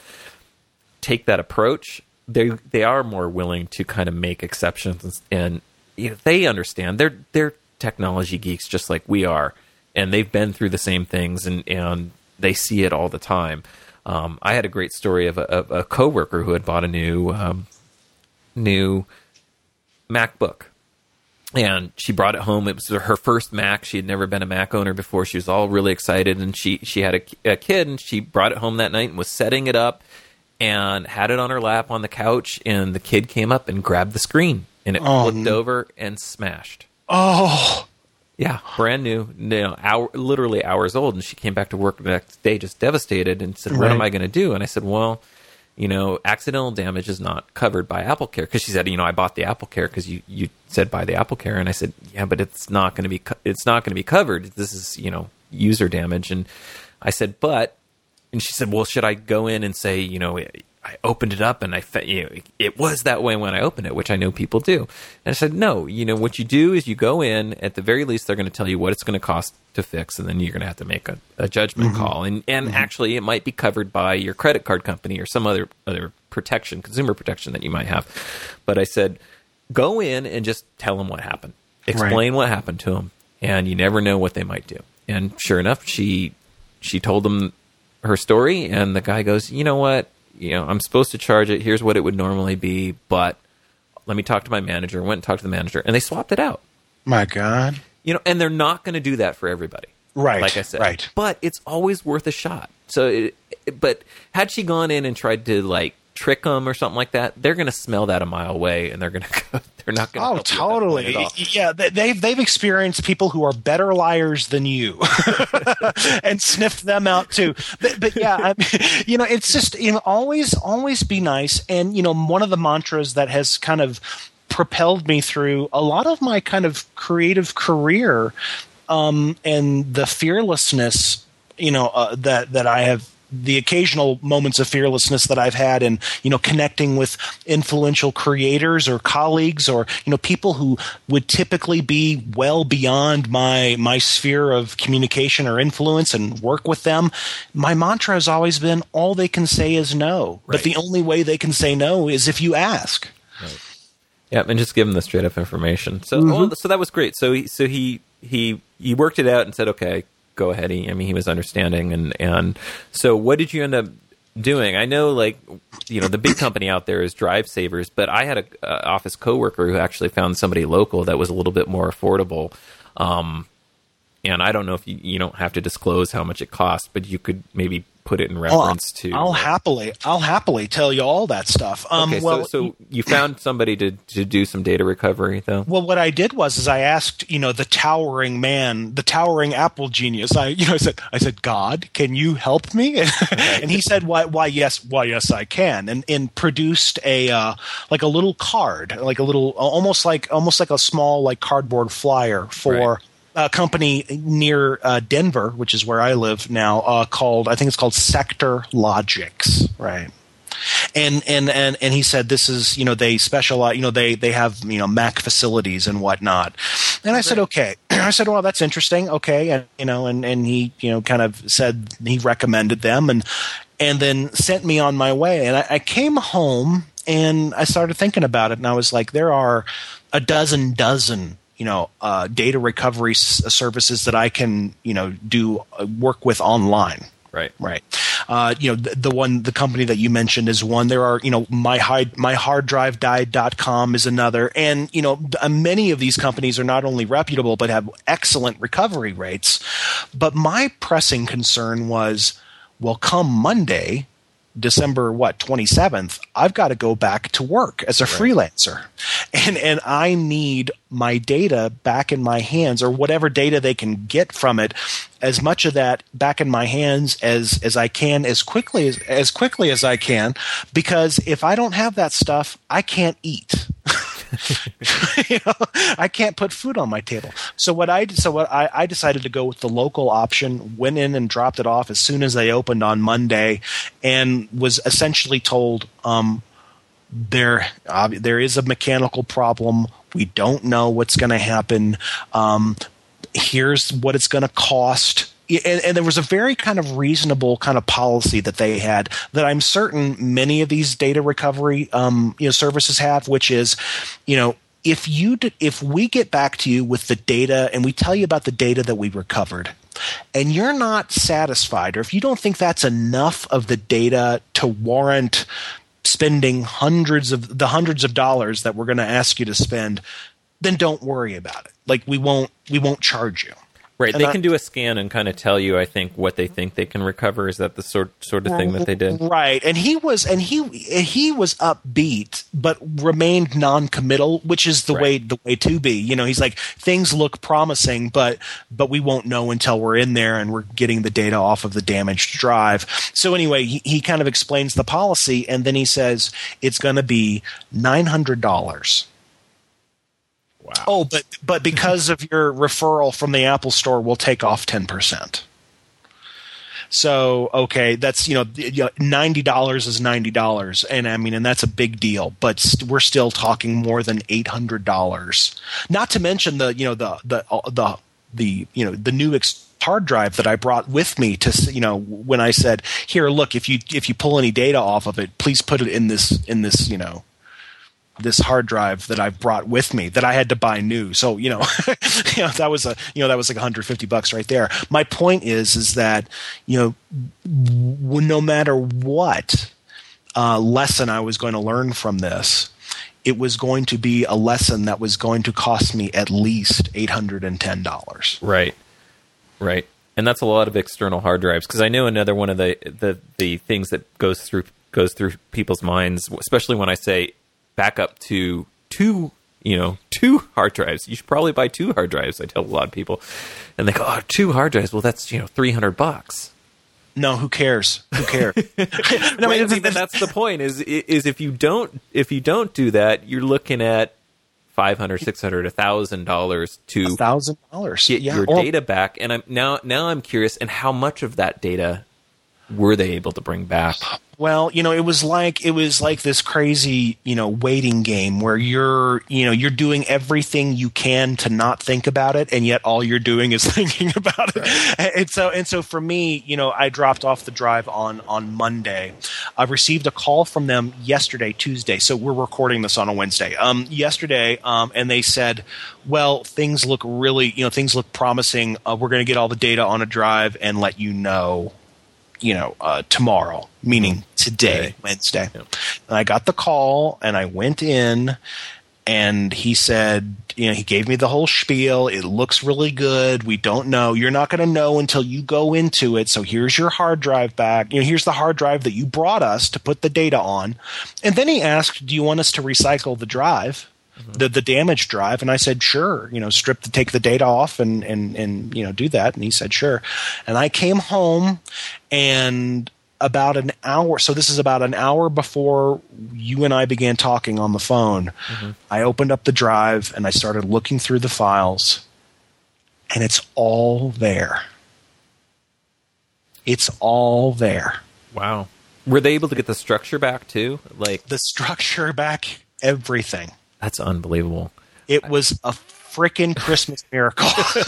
take that approach, they they are more willing to kind of make exceptions, and you know, they understand. They're they're technology geeks just like we are, and they've been through the same things, and, and they see it all the time. Um, I had a great story of a, of a coworker who had bought a new um, new MacBook, and she brought it home. It was her first Mac. She had never been a Mac owner before. She was all really excited, and she she had a, a kid, and she brought it home that night and was setting it up and had it on her lap on the couch, and the kid came up and grabbed the screen, and it oh, flipped over and smashed. Oh. Yeah, brand new, you know, hour, literally hours old, and she came back to work the next day just devastated and said, what right. am I going to do? And I said, well, you know, accidental damage is not covered by AppleCare, because she said, you know, I bought the AppleCare because you, you said buy the AppleCare, and I said, yeah, but it's not going to be it's not going to be covered. This is, you know, user damage. And I said, but, and she said, well, should I go in and say, you know, I opened it up and I fe- you know, it was that way when I opened it, which I know people do. And I said, no, you know, what you do is you go in, at the very least, they're going to tell you what it's going to cost to fix, and then you're going to have to make a, a judgment mm-hmm. call. And and mm-hmm. actually, it might be covered by your credit card company or some other, other protection, consumer protection that you might have. But I said, go in and just tell them what happened. Explain right. what happened to them, and you never know what they might do. And sure enough, she she told them her story, and the guy goes, you know what? You know, I'm supposed to charge it. Here's what it would normally be, but let me talk to my manager. Went and talked to the manager, and they swapped it out. My God. You know, and they're not going to do that for everybody. Right. Like I said. Right. But it's always worth a shot. So, it, it, but had she gone in and tried to, like, trick them or something like that, they're going to smell that a mile away, and they're going to go, they're not going to. Oh, totally. Yeah, they've they've experienced people who are better liars than you, and sniffed them out too. But, but yeah, I mean, you know, it's just, you know, always always be nice. And you know, one of the mantras that has kind of propelled me through a lot of my kind of creative career, um, and the fearlessness, you know, uh, that that I have. The occasional moments of fearlessness that I've had in, you know, connecting with influential creators or colleagues or, you know, people who would typically be well beyond my my sphere of communication or influence and work with them. My mantra has always been, all they can say is no. Right. But the only way they can say no is if you ask. Right. Yeah, and just give them the straight up information. So, mm-hmm. well, so that was great. So he, so he he he worked it out and said, okay, go ahead. He, I mean, he was understanding. And, and so what did you end up doing? I know, like, you know, the big company out there is Drive Savers, but I had a, a office coworker who actually found somebody local that was a little bit more affordable. Um, and I don't know if you, you don't have to disclose how much it costs, but you could maybe put it in reference oh, to. I'll happily, I'll happily tell you all that stuff. Um, okay, well, so, so you found somebody to, to do some data recovery, though. Well, what I did was, is I asked, you know, the towering man, the towering Apple genius. I, you know, I said, I said, God, can you help me? And he said, why, why, yes, why, yes, I can, and and produced a uh, like a little card, like a little, almost like almost like a small like cardboard flyer for. Right. A company near uh, Denver, which is where I live now, uh, called I think it's called Sector Logics, right? And and and and he said this is, you know, they specialize, you know, they they have, you know, Mac facilities and whatnot. And I said, okay. I said, well, that's interesting. Okay, and you know, and and he, you know, kind of said he recommended them, and and then sent me on my way. And I, I came home and I started thinking about it, and I was like, there are a dozen dozen. you know, uh, data recovery s- services that I can, you know, do uh, work with online. Right. Right. Uh, you know, the, the one, the company that you mentioned is one. There are, you know, my hard, my hard drive died dot com is another. And, you know, many of these companies are not only reputable, but have excellent recovery rates. But my pressing concern was, well, come Monday, December what twenty-seventh, I've got to go back to work as a right. freelancer, and and I need my data back in my hands, or whatever data they can get from it, as much of that back in my hands as as I can, as quickly as as quickly as I can, because if I don't have that stuff, I can't eat. you know, I can't put food on my table. So what I so what I, I decided to go with the local option. Went in and dropped it off as soon as they opened on Monday, and was essentially told um, there uh, there is a mechanical problem. We don't know what's going to happen. Um, here's what it's going to cost. And, and there was a very kind of reasonable kind of policy that they had that I'm certain many of these data recovery um, you know, services have, which is, you know, if you d- if we get back to you with the data and we tell you about the data that we recovered, and you're not satisfied, or if you don't think that's enough of the data to warrant spending hundreds of the hundreds of dollars that we're going to ask you to spend, then don't worry about it. Like we won't we won't charge you. Right, and they I, can do a scan and kind of tell you, I think, what they think they can recover. Is that the sort sort of thing that they did? Right, and he was and he he was upbeat, but remained non-committal, which is the right. way the way to be. You know, he's like, things look promising, but but we won't know until we're in there and we're getting the data off of the damaged drive. So anyway, he, he kind of explains the policy, and then he says it's going to be nine hundred dollars. Wow. Oh, but but because of your referral from the Apple Store, we'll take off ten percent. So, okay, that's, you know, you know, ninety dollars is ninety dollars. And I mean, and that's a big deal, but st- we're still talking more than eight hundred dollars. Not to mention the, you know, the, the, the, the, you know, the new ex- hard drive that I brought with me to, you know, when I said, here, look, if you, if you pull any data off of it, please put it in this, in this, you know, this hard drive that I've brought with me that I had to buy new. So, you know, you know, that was a, you know, that was like one hundred fifty bucks right there. My point is, is that, you know, w- no matter what uh, lesson I was going to learn from this, it was going to be a lesson that was going to cost me at least eight hundred ten dollars. Right. Right. And that's a lot of external hard drives. Because I know another one of the, the, the things that goes through goes through people's minds, especially when I say back up to two, you know, two hard drives. You should probably buy two hard drives. I tell a lot of people, and they go, "Oh, two hard drives. Well, that's, you know, three hundred bucks." No, who cares? Who cares? no, right, I mean, that's the point. Is is if you don't if you don't do that, you're looking at five hundred, six hundred, a thousand dollars to a thousand dollars get yeah. your or, data back. And I'm now now I'm curious, and how much of that data were they able to bring back? Well, you know, it was like it was like this crazy, you know, waiting game where you're, you know, you're doing everything you can to not think about it, and yet all you're doing is thinking about it. Right. And so, and so for me, you know, I dropped off the drive on on Monday. I received a call from them yesterday, Tuesday. So we're recording this on a Wednesday. Um, yesterday, um, and they said, "Well, things look really, you know, things look promising. Uh, we're going to get all the data on a drive and let you know." you know, uh, tomorrow, meaning today, okay. Wednesday. Yep. And I got the call and I went in and he said, you know, he gave me the whole spiel. It looks really good. We don't know. You're not going to know until you go into it. So here's your hard drive back. You know, here's the hard drive that you brought us to put the data on. And then he asked, do you want us to recycle the drive? The the damaged drive, and I said sure, you know, strip the take the data off and and and you know do that, and he said sure, and I came home, and about an hour, so this is about an hour before you and I began talking on the phone, mm-hmm. I opened up the drive and I started looking through the files, and it's all there. It's all there. Wow. Were they able to get the structure back too? Like the structure back, everything. That's unbelievable. It was a freaking Christmas miracle.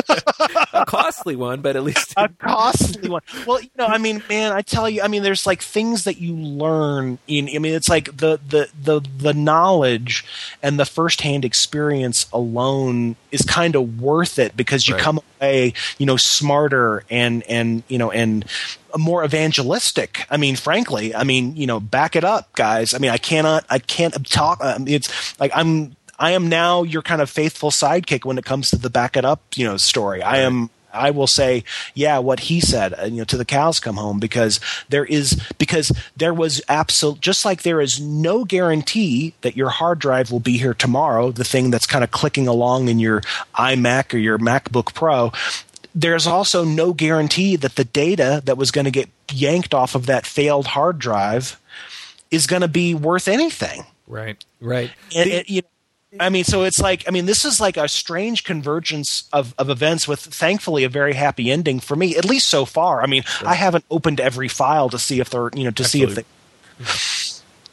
A costly one, but at least a costly one. Well, you know, I mean, man, I tell you, I mean, there's like things that you learn in. I mean, it's like the the the the knowledge and the firsthand experience alone is kind of worth it because you right. come away, you know, smarter and and you know and. more evangelistic. I mean, frankly, I mean, you know, back it up, guys. I mean, I cannot, I can't talk. Um, it's like I'm, I am now your kind of faithful sidekick when it comes to the back it up, you know, story. I am. I will say, yeah, what he said, uh, you know, to the cows come home, because there is, because there was absolute, just like there is no guarantee that your hard drive will be here tomorrow, the thing that's kind of clicking along in your iMac or your MacBook Pro. There's also no guarantee that the data that was going to get yanked off of that failed hard drive is going to be worth anything. Right, right. And, the- it, you know, I mean, so it's like, I mean, this is like a strange convergence of, of events with, thankfully, a very happy ending for me, at least so far. I mean, sure. I haven't opened every file to see if they're, you know, to Absolutely. see if they.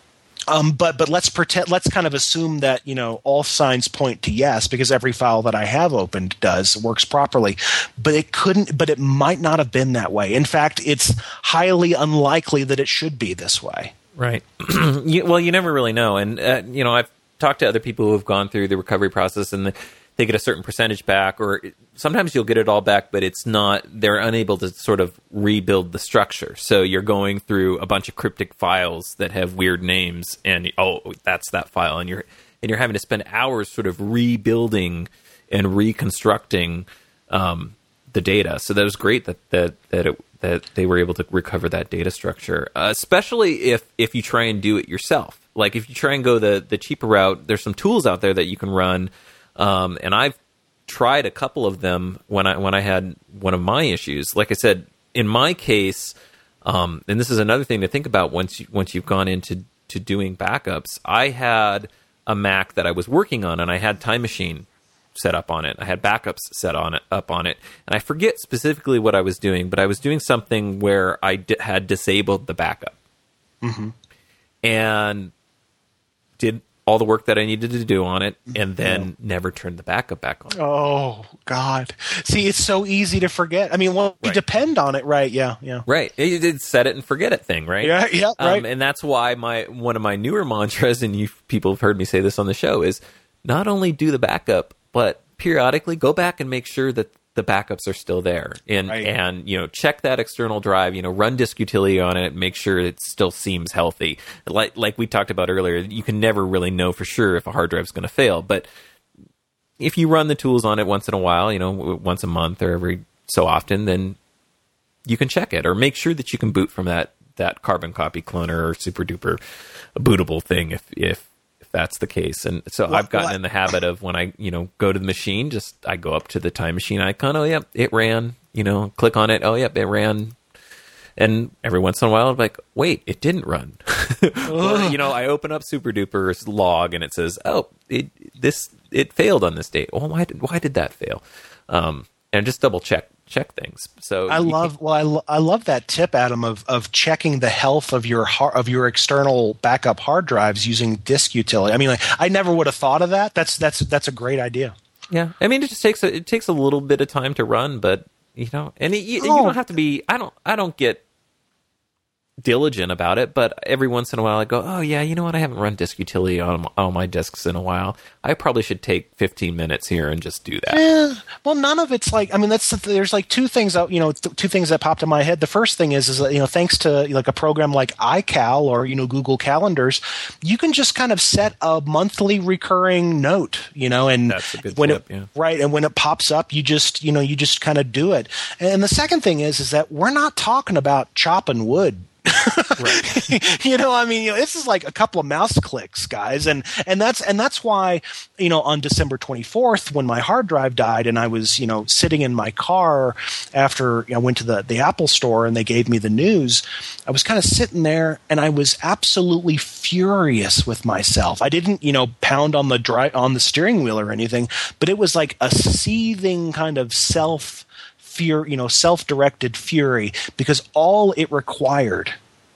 Um, but but let's pretend. Let's kind of assume that, you know, all signs point to yes, because every file that I have opened does works properly. But it couldn't. But it might not have been that way. In fact, it's highly unlikely that it should be this way. Right. you, well, you never really know. And uh, you know, I've talked to other people who have gone through the recovery process, and the, they get a certain percentage back, or sometimes you'll get it all back, but it's not. They're unable to sort of rebuild the structure. So you're going through a bunch of cryptic files that have weird names, and oh, that's that file, and you're and you're having to spend hours sort of rebuilding and reconstructing um, the data. So that was great that that that it, that they were able to recover that data structure, uh, especially if if you try and do it yourself. Like if you try and go the the cheaper route, there's some tools out there that you can run. Um, and I've tried a couple of them when I when I had one of my issues. Like I said, in my case, um, and this is another thing to think about once you, once you've gone into to doing backups. I had a Mac that I was working on, and I had Time Machine set up on it. I had backups set on it up on it, and I forget specifically what I was doing, but I was doing something where I d- had disabled the backup, mm-hmm. and did all the work that I needed to do on it, and then yeah. never turned the backup back on. Oh God! See, it's so easy to forget. I mean, well, you right. depend on it, right? Yeah, yeah. Right. It did set it and forget it thing, right? Yeah, yeah. Right. Um, and that's why my one of my newer mantras, and you people have heard me say this on the show, is not only do the backup, but periodically go back and make sure that the backups are still there, and right. and you know, check that external drive, you know, run disk utility on it, make sure it still seems healthy. Like like we talked about earlier, you can never really know for sure if a hard drive is going to fail, but if you run the tools on it once in a while, you know, once a month or every so often, then you can check it, or make sure that you can boot from that that carbon copy cloner or super duper bootable thing if if that's the case. And so well, I've gotten well, in the habit of, when I, you know, go to the machine, just I go up to the Time Machine icon. Oh, yep, it ran. You know, click on it. Oh, yep, it ran. And every once in a while, I'm like, wait, it didn't run. Or, you know, I open up Super Duper's log and it says, oh, it this it failed on this date. Well, why did why did that fail? Um, and just double check check things. So I love well I, lo- I love that tip, Adam, of of checking the health of your har- of your external backup hard drives using disk utility. I mean, like, I never would have thought of that. That's that's that's a great idea. Yeah, I mean, it just takes a, it takes a little bit of time to run, but you know, and it, you, oh. you don't have to be. I don't I don't get diligent about it, but every once in a while I go, oh yeah, you know what, I haven't run disk utility on all my disks in a while. I probably should take fifteen minutes here and just do that. Yeah. Well, none of it's like, I mean, that's there's like two things out, you know, th- two things that popped in my head. The first thing is, is that, you know, thanks to like a program like iCal or, you know, Google Calendars, you can just kind of set a monthly recurring note, you know, and that's a good when tip, it, yeah. right. And when it pops up, you just, you know, you just kind of do it. And the second thing is, is that we're not talking about chopping wood. Right. You know, I mean, you know, this is like a couple of mouse clicks, guys, and and that's and that's why, you know, on December twenty-fourth, when my hard drive died, and I was, you know, sitting in my car after, you know, I went to the the Apple store and they gave me the news, I was kind of sitting there and I was absolutely furious with myself. I didn't, you know, pound on the dry on the steering wheel or anything, but it was like a seething kind of self. Fear, you know, self-directed fury, because all it required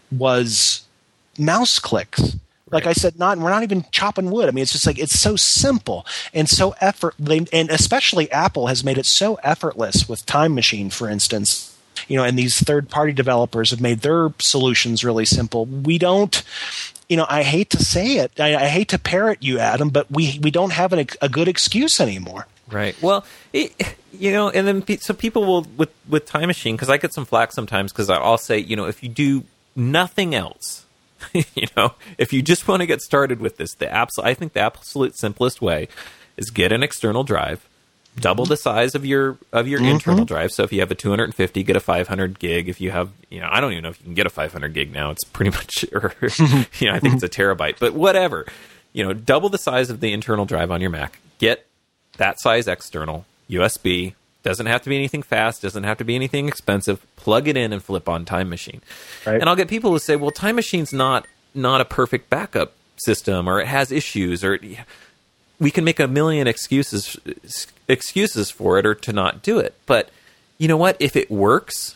was mouse clicks. Right. Like I said, not we're not even chopping wood. I mean, it's just like it's so simple and so effort. They, and especially Apple has made it so effortless with Time Machine, for instance. You know, and these third-party developers have made their solutions really simple. We don't. You know, I hate to say it. I, I hate to parrot you, Adam, but we we don't have an, a good excuse anymore. Right. Well, it, you know, and then pe- so people will with with Time Machine, because I get some flack sometimes because I'll say, you know, if you do nothing else, you know, if you just want to get started with this, the abs- I think the absolute simplest way is get an external drive, double the size of your of your mm-hmm. internal drive. So if you have a two hundred fifty, get a five hundred gig. If you have, you know, I don't even know if you can get a five hundred gig now. It's pretty much, or, you know, I think it's a terabyte, but whatever. You know, double the size of the internal drive on your Mac. Get that size external, U S B, doesn't have to be anything fast, doesn't have to be anything expensive. Plug it in and flip on Time Machine. Right. And I'll get people who say, well, Time Machine's not not a perfect backup system, or it has issues, or we can make a million excuses excuses for it or to not do it. But you know what? If it works,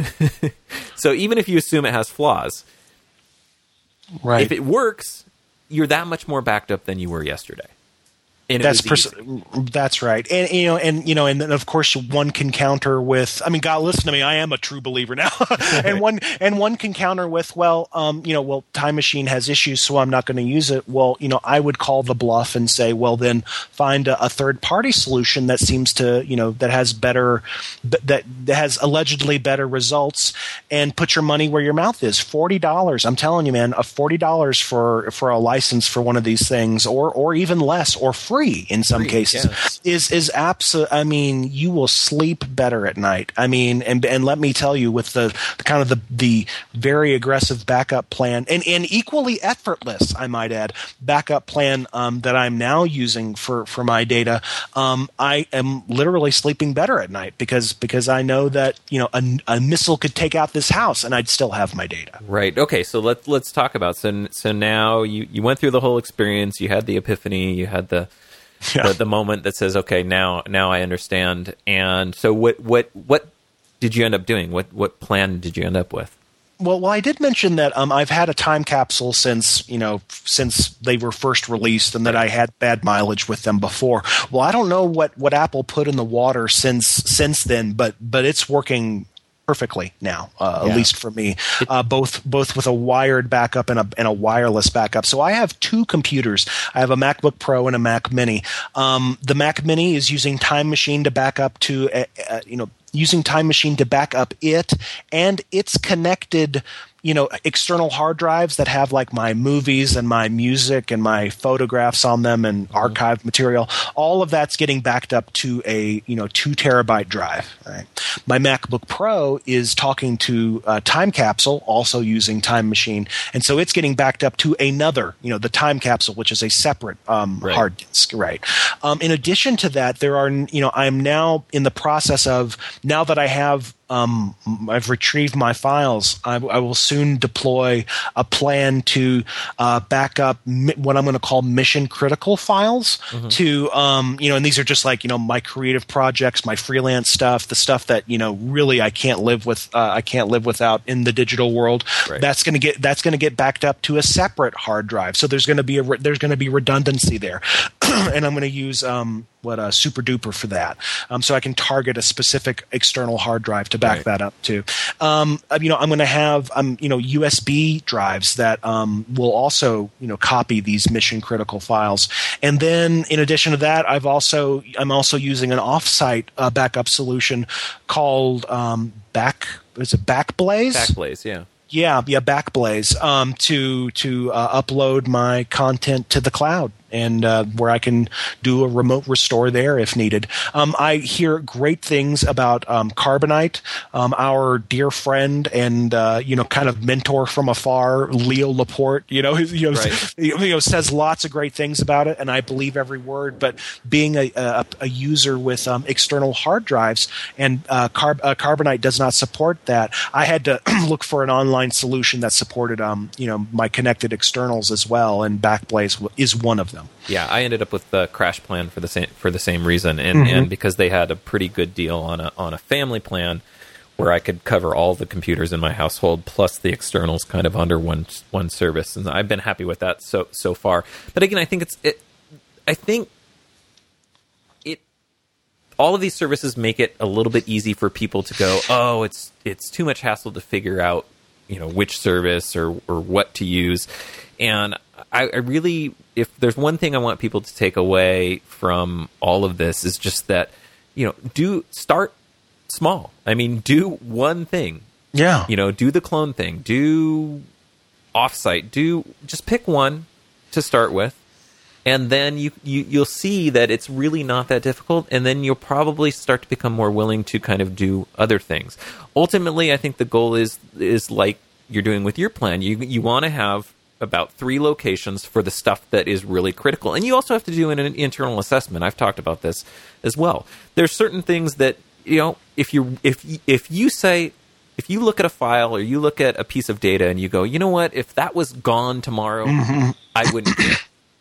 so even if you assume it has flaws, right. if it works, you're that much more backed up than you were yesterday. And that's pers- that's right, and you know, and you know, and then of course one can counter with. I mean, God, listen to me. I am a true believer now, and one and one can counter with, well, um, you know, well, Time Machine has issues, so I'm not going to use it. Well, you know, I would call the bluff and say, well, then find a, a third party solution that seems to, you know, that has better, that, that has allegedly better results, and put your money where your mouth is. Forty dollars, I'm telling you, man, a forty dollars for for a license for one of these things, or or even less, or free. Free in some free, cases yeah. is is absolute. I mean, you will sleep better at night. I mean, and and let me tell you, with the, the kind of the the very aggressive backup plan, and, and equally effortless, I might add, backup plan um, that I'm now using for, for my data, um, I am literally sleeping better at night because because I know that, you know, a, a missile could take out this house and I'd still have my data. Right. Okay. So let's let's talk about so so now you, you went through the whole experience. You had the epiphany. You had the yeah. the, the moment that says, okay, now now I understand. And so what what what did you end up doing? What what plan did you end up with? Well, well, I did mention that um, I've had a time capsule since you know since they were first released, and that I had bad mileage with them before. Well, I don't know what, what Apple put in the water since since then, but but it's working perfectly now, uh, yeah. at least for me. Uh, both both with a wired backup and a and a wireless backup. So I have two computers. I have a MacBook Pro and a Mac Mini. Um, the Mac Mini is using Time Machine to back up to a, a, you know. using Time Machine to back up it and its connected, you know, external hard drives that have like my movies and my music and my photographs on them and mm-hmm. archived material. All of that's getting backed up to a, you know, two terabyte drive. Right? My MacBook Pro is talking to a Time Capsule, also using Time Machine, and so it's getting backed up to another, you know, the Time Capsule, which is a separate um, right. hard disk. Right. Um, in addition to that, there are, you know, I am now in the process of, now that I have Um, I've retrieved my files, I, I will soon deploy a plan to uh, back up mi- what I'm going to call mission critical files mm-hmm. to, um, you know, and these are just like, you know, my creative projects, my freelance stuff, the stuff that, you know, really I can't live with, uh, I can't live without in the digital world. Right. That's going to get, that's going to get backed up to a separate hard drive. So there's going to be a, re- there's going to be redundancy there. And I'm going to use, um, what a uh, Super Duper for that. Um, so I can target a specific external hard drive to back right. that up to. Um, you know, I'm going to have, um, you know, U S B drives that um, will also, you know, copy these mission critical files. And then in addition to that, I've also, I'm also using an offsite uh, backup solution called um, Back, is it Backblaze? Backblaze, yeah. Yeah, yeah, Backblaze um, to to uh, upload my content to the cloud, and uh, where I can do a remote restore there if needed. Um, I hear great things about um, Carbonite, um, our dear friend and uh, you know, kind of mentor from afar, Leo Laporte. You know, you know, right. you know, says lots of great things about it, and I believe every word. But being a a, a user with um, external hard drives, and uh, Carb- uh, Carbonite does not support that, I had to look for an online solution that supported um, you know, my connected externals as well, and Backblaze is one of them. Yeah, I ended up with the Crash plan for the same for the same reason, and mm-hmm. and because they had a pretty good deal on a on a family plan where I could cover all the computers in my household plus the externals kind of under one one service, and I've been happy with that so so far. But again, I think it's it. I think it. All of these services make it a little bit easy for people to go, oh, it's it's too much hassle to figure out, you know, which service or or what to use, and I, I really, if there's one thing I want people to take away from all of this, is just that, you know, do start small. I mean, do one thing. Yeah. You know, do the clone thing. Do offsite. Do just pick one to start with, and then you, you you'll see that it's really not that difficult, and then you'll probably start to become more willing to kind of do other things. Ultimately, I think the goal is is like you're doing with your plan. You you want to have about three locations for the stuff that is really critical. And you also have to do an, an internal assessment. I've talked about this as well. There's certain things that, you know, if you if if you say, if you look at a file or you look at a piece of data and you go, you know what, if that was gone tomorrow, mm-hmm. I wouldn't care.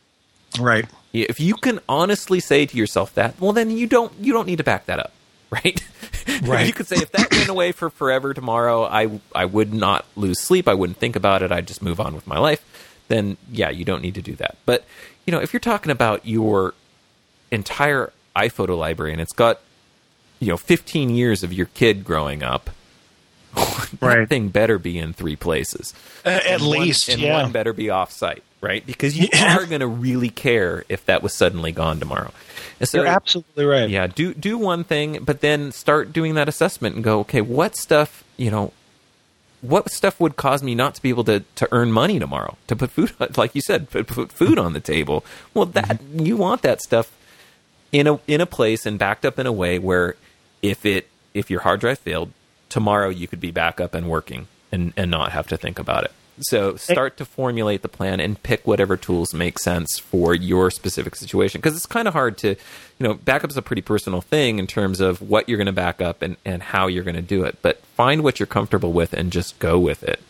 Right. If you can honestly say to yourself that, well, then you don't you don't need to back that up. Right? Right. You could say, if that went away for forever tomorrow, I I would not lose sleep. I wouldn't think about it. I'd just move on with my life. Then, yeah, you don't need to do that. But, you know, if you're talking about your entire iPhoto library and it's got, you know, fifteen years of your kid growing up, that right. thing better be in three places. Uh, at and least, one, and yeah. one better be off-site, right? Because you yeah. are going to really care if that was suddenly gone tomorrow. And so, you're absolutely right. Yeah, do do one thing, but then start doing that assessment and go, okay, what stuff, you know, what stuff would cause me not to be able to, to earn money tomorrow, to put food, like you said, put, put food on the table? Well, that mm-hmm. you want that stuff in a in a place and backed up in a way where if it if your hard drive failed tomorrow, you could be back up and working and, and not have to think about it. So start to formulate the plan and pick whatever tools make sense for your specific situation. Because it's kind of hard to, you know, backup's a pretty personal thing in terms of what you're going to back up and, and how you're going to do it. But find what you're comfortable with and just go with it.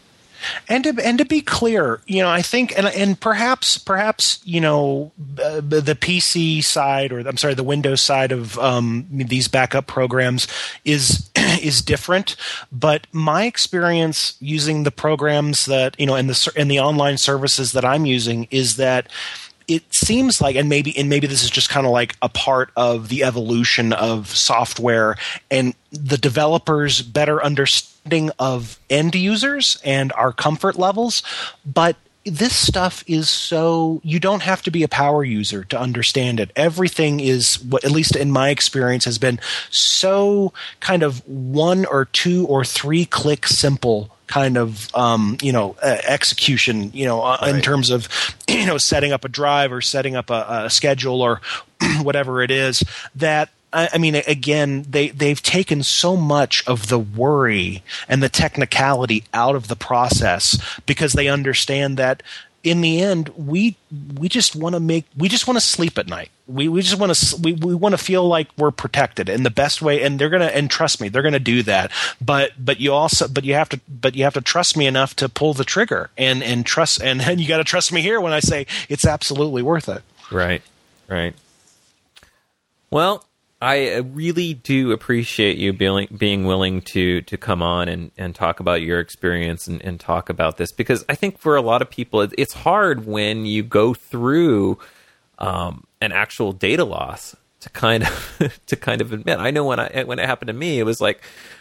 And to and to be clear, you know, I think, and and perhaps perhaps you know, uh, the P C side, or I'm sorry, the Windows side of um, these backup programs is is different. But my experience using the programs that you know, and the and the online services that I'm using is that it seems like, and maybe and maybe this is just kind of like a part of the evolution of software and the developers' better understanding of end users and our comfort levels. But this stuff is so, you don't have to be a power user to understand it. Everything is, what at least in my experience, has been so kind of one or two or three click simple kind of um, you know uh, execution, you know, uh, right. in terms of you know setting up a drive or setting up a, a schedule or whatever it is. That I, I mean, again, they they've taken so much of the worry and the technicality out of the process because they understand that in the end, we we just want to make we just want to sleep at night. We we just want to we, we want to feel like we're protected in the best way, and they're gonna and trust me, they're gonna do that. But but you also but you have to but you have to trust me enough to pull the trigger and and trust and, and you got to trust me here when I say it's absolutely worth it. Right, right. Well, I really do appreciate you being being willing to to come on and, and talk about your experience and, and talk about this, because I think for a lot of people it, it's hard when you go through um, an actual data loss to kind of to kind of admit. I know when I when it happened to me, it was like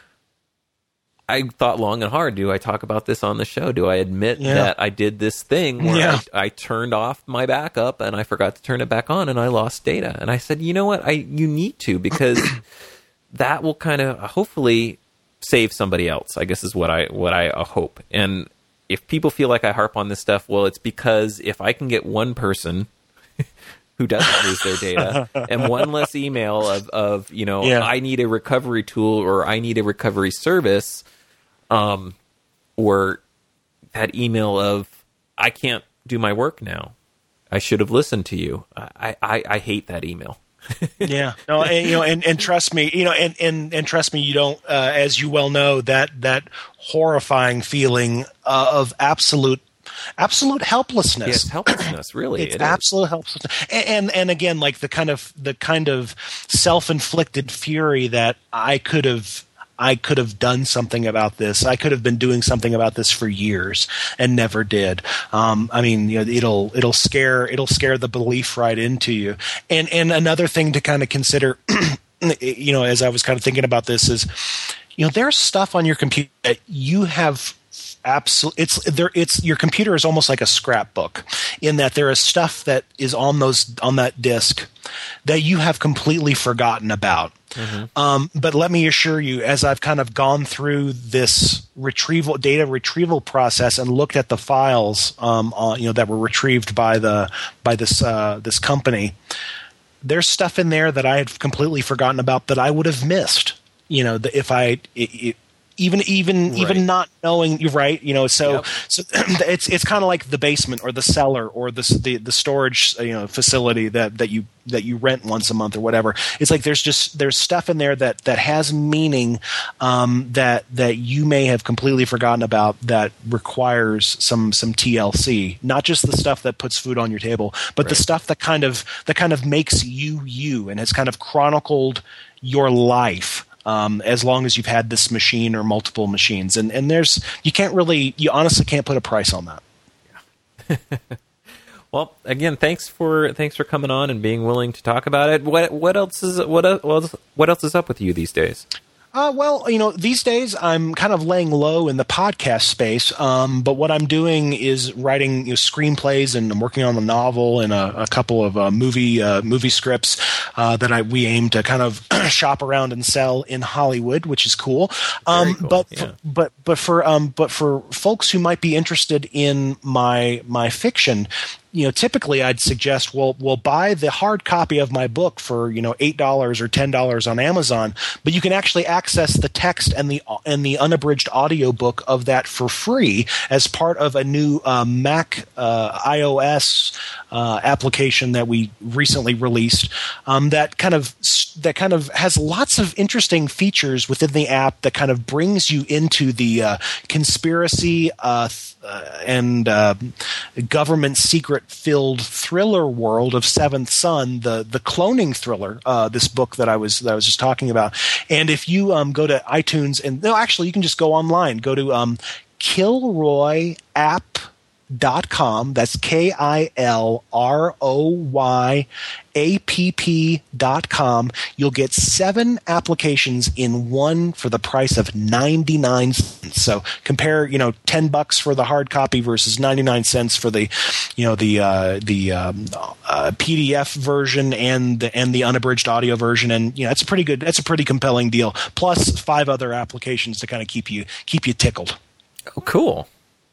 I thought long and hard. Do I talk about this on the show? Do I admit yeah. that I did this thing where yeah. I, I turned off my backup and I forgot to turn it back on and I lost data? And I said, you know what? I you need to, because that will kind of hopefully save somebody else, I guess is what I what I hope. And if people feel like I harp on this stuff, well, it's because if I can get one person who doesn't lose their data and one less email of, of you know, yeah. I need a recovery tool or I need a recovery service, um, or that email of I can't do my work now, I should have listened to you. I, I, I hate that email. yeah, no, and, you know, and, and trust me, you know, and, and, and trust me, you don't, uh, as you well know, that that horrifying feeling uh, of absolute. Absolute helplessness. Yes, helplessness. Really, it's it absolute is. helplessness. And, and and again, like the kind of the kind of self-inflicted fury that I could have. I could have done something about this. I could have been doing something about this for years and never did. Um, I mean, you know, it'll it'll scare it'll scare the belief right into you. And and another thing to kind of consider, you know, as I was kind of thinking about this is, you know, there's stuff on your computer that you have. Absolutely, it's there. It's your computer is almost like a scrapbook, in that there is stuff that is on those on that disk that you have completely forgotten about. Mm-hmm. Um, but let me assure you, as I've kind of gone through this retrieval data retrieval process and looked at the files, um, on, you know, that were retrieved by the by this uh, this company, there's stuff in there that I had completely forgotten about that I would have missed. You know, if I. It, it, Even, even, right. even not knowing, you're right. You know, so, yep. so it's it's kind of like the basement or the cellar or the the, the storage, you know, facility that, that you that you rent once a month or whatever. It's like there's just there's stuff in there that, that has meaning, um, that that you may have completely forgotten about, that requires some some T L C. Not just the stuff that puts food on your table, but right. the stuff that kind of that kind of makes you you and has kind of chronicled your life. Um, as long as you've had this machine or multiple machines, and and there's you can't really you honestly can't put a price on that. Yeah. Well, again, thanks for thanks for coming on and being willing to talk about it. What what else is what else what else is up with you these days? Uh, well, you know, these days I'm kind of laying low in the podcast space, um, but what I'm doing is writing you know, screenplays, and I'm working on a novel and a, a couple of uh, movie uh, movie scripts uh, that I we aim to kind of shop around and sell in Hollywood, which is cool. Um, cool. But yeah. for, but but for um, but for folks who might be interested in my my fiction. you know, typically I'd suggest, well, we'll buy the hard copy of my book for, you know, eight dollars or ten dollars on Amazon, but you can actually access the text and the and the unabridged audiobook of that for free as part of a new uh, Mac uh, iOS uh, application that we recently released. Um, that kind of that kind of has lots of interesting features within the app that kind of brings you into the uh, conspiracy uh, uh, and uh, government secret-filled thriller world of Seventh Son, the the cloning thriller. Uh, this book that I was that I was just talking about. And if you um, go to iTunes and no, actually, you can just go online. Go to um, Kilroy App. Dot com. That's K I L R O Y A P P dot com. You'll get seven applications in one for the price of ninety-nine cents. So compare, you know, ten bucks for the hard copy versus ninety-nine cents for the, you know, the uh, the um, uh, P D F version and the and the unabridged audio version, and you know, it's a pretty good. That's a pretty compelling deal. Plus five other applications to kind of keep you keep you tickled. Oh, cool.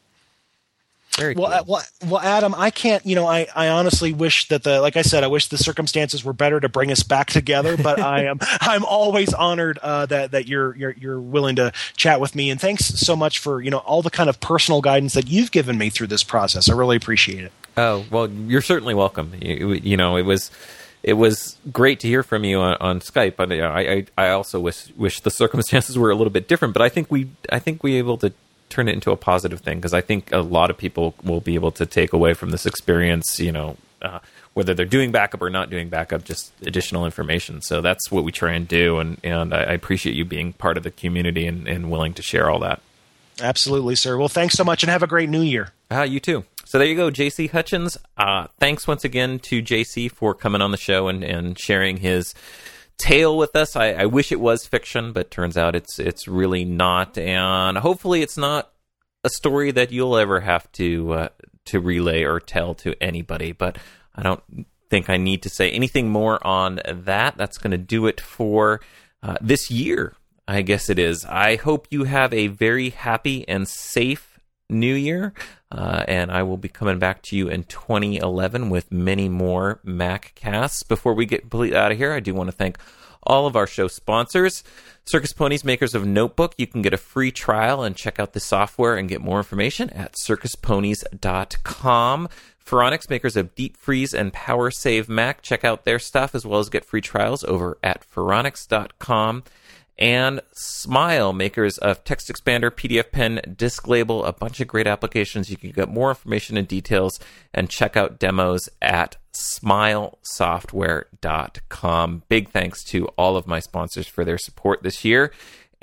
Very well, cool. uh, well, well, Adam, I can't. You know, I, I honestly wish that the, like I said, I wish the circumstances were better to bring us back together. But I am, I'm always honored uh, that that you're you're you're willing to chat with me, and thanks so much for you know all the kind of personal guidance that you've given me through this process. I really appreciate it. Oh well, you're certainly welcome. You, you know, it was it was great to hear from you on, on Skype, but I, I I also wish wish the circumstances were a little bit different. But I think we I think we were able to turn it into a positive thing, because I think a lot of people will be able to take away from this experience, you know, uh, whether they're doing backup or not doing backup, just additional information. So that's what we try and do, and, and I appreciate you being part of the community and, and willing to share all that. Absolutely, sir. Well, thanks so much, and have a great new year. Ah, you too. So there you go, J C Hutchins. Uh, thanks once again to J C for coming on the show and, and sharing his tale with us. I, I wish it was fiction, but turns out it's it's really not, and hopefully it's not a story that you'll ever have to uh, to relay or tell to anybody. But I don't think I need to say anything more on that. That's going to do it for uh, this year, I guess it is. I hope you have a very happy and safe new year, uh, and I will be coming back to you in twenty eleven with many more Mac casts. Before we get completely out of here, I do want to thank all of our show sponsors. Circus Ponies, makers of Notebook. You can get a free trial and check out the software and get more information at circus ponies dot com. Phoronix, makers of Deep Freeze and Power Save Mac. Check out their stuff as well as get free trials over at phoronix dot com. And Smile, makers of Text Expander, P D F Pen, Disk Label, a bunch of great applications. You can get more information and details and check out demos at smile software dot com. Big thanks to all of my sponsors for their support this year.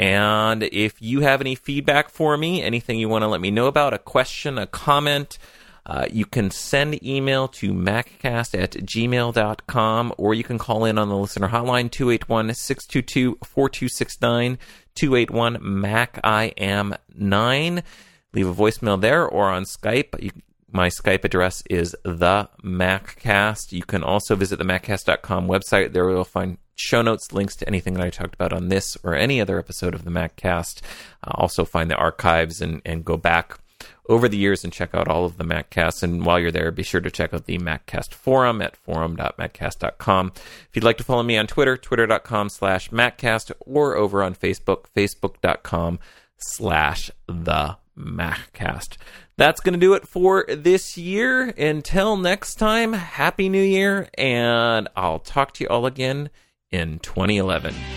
And if you have any feedback for me, anything you want to let me know about, a question, a comment, Uh, you can send email to maccast at gmail dot com, or you can call in on the listener hotline, two eight one, six two two, four two six nine, two eight one, Mac I am nine. Leave a voicemail there, or on Skype. You, my Skype address is the Maccast. You can also visit the maccast dot com website. There you'll find show notes, links to anything that I talked about on this or any other episode of the Maccast. Uh, also find the archives and, and go back over the years and check out all of the Maccasts. And while you're there, be sure to check out the Maccast forum at forum dot maccast dot com. If you'd like to follow me on Twitter, twitter dot com slash Maccast, or over on Facebook, facebook dot com slash the Maccast. That's going to do it for this year. Until next time, Happy New Year, and I'll talk to you all again in twenty eleven.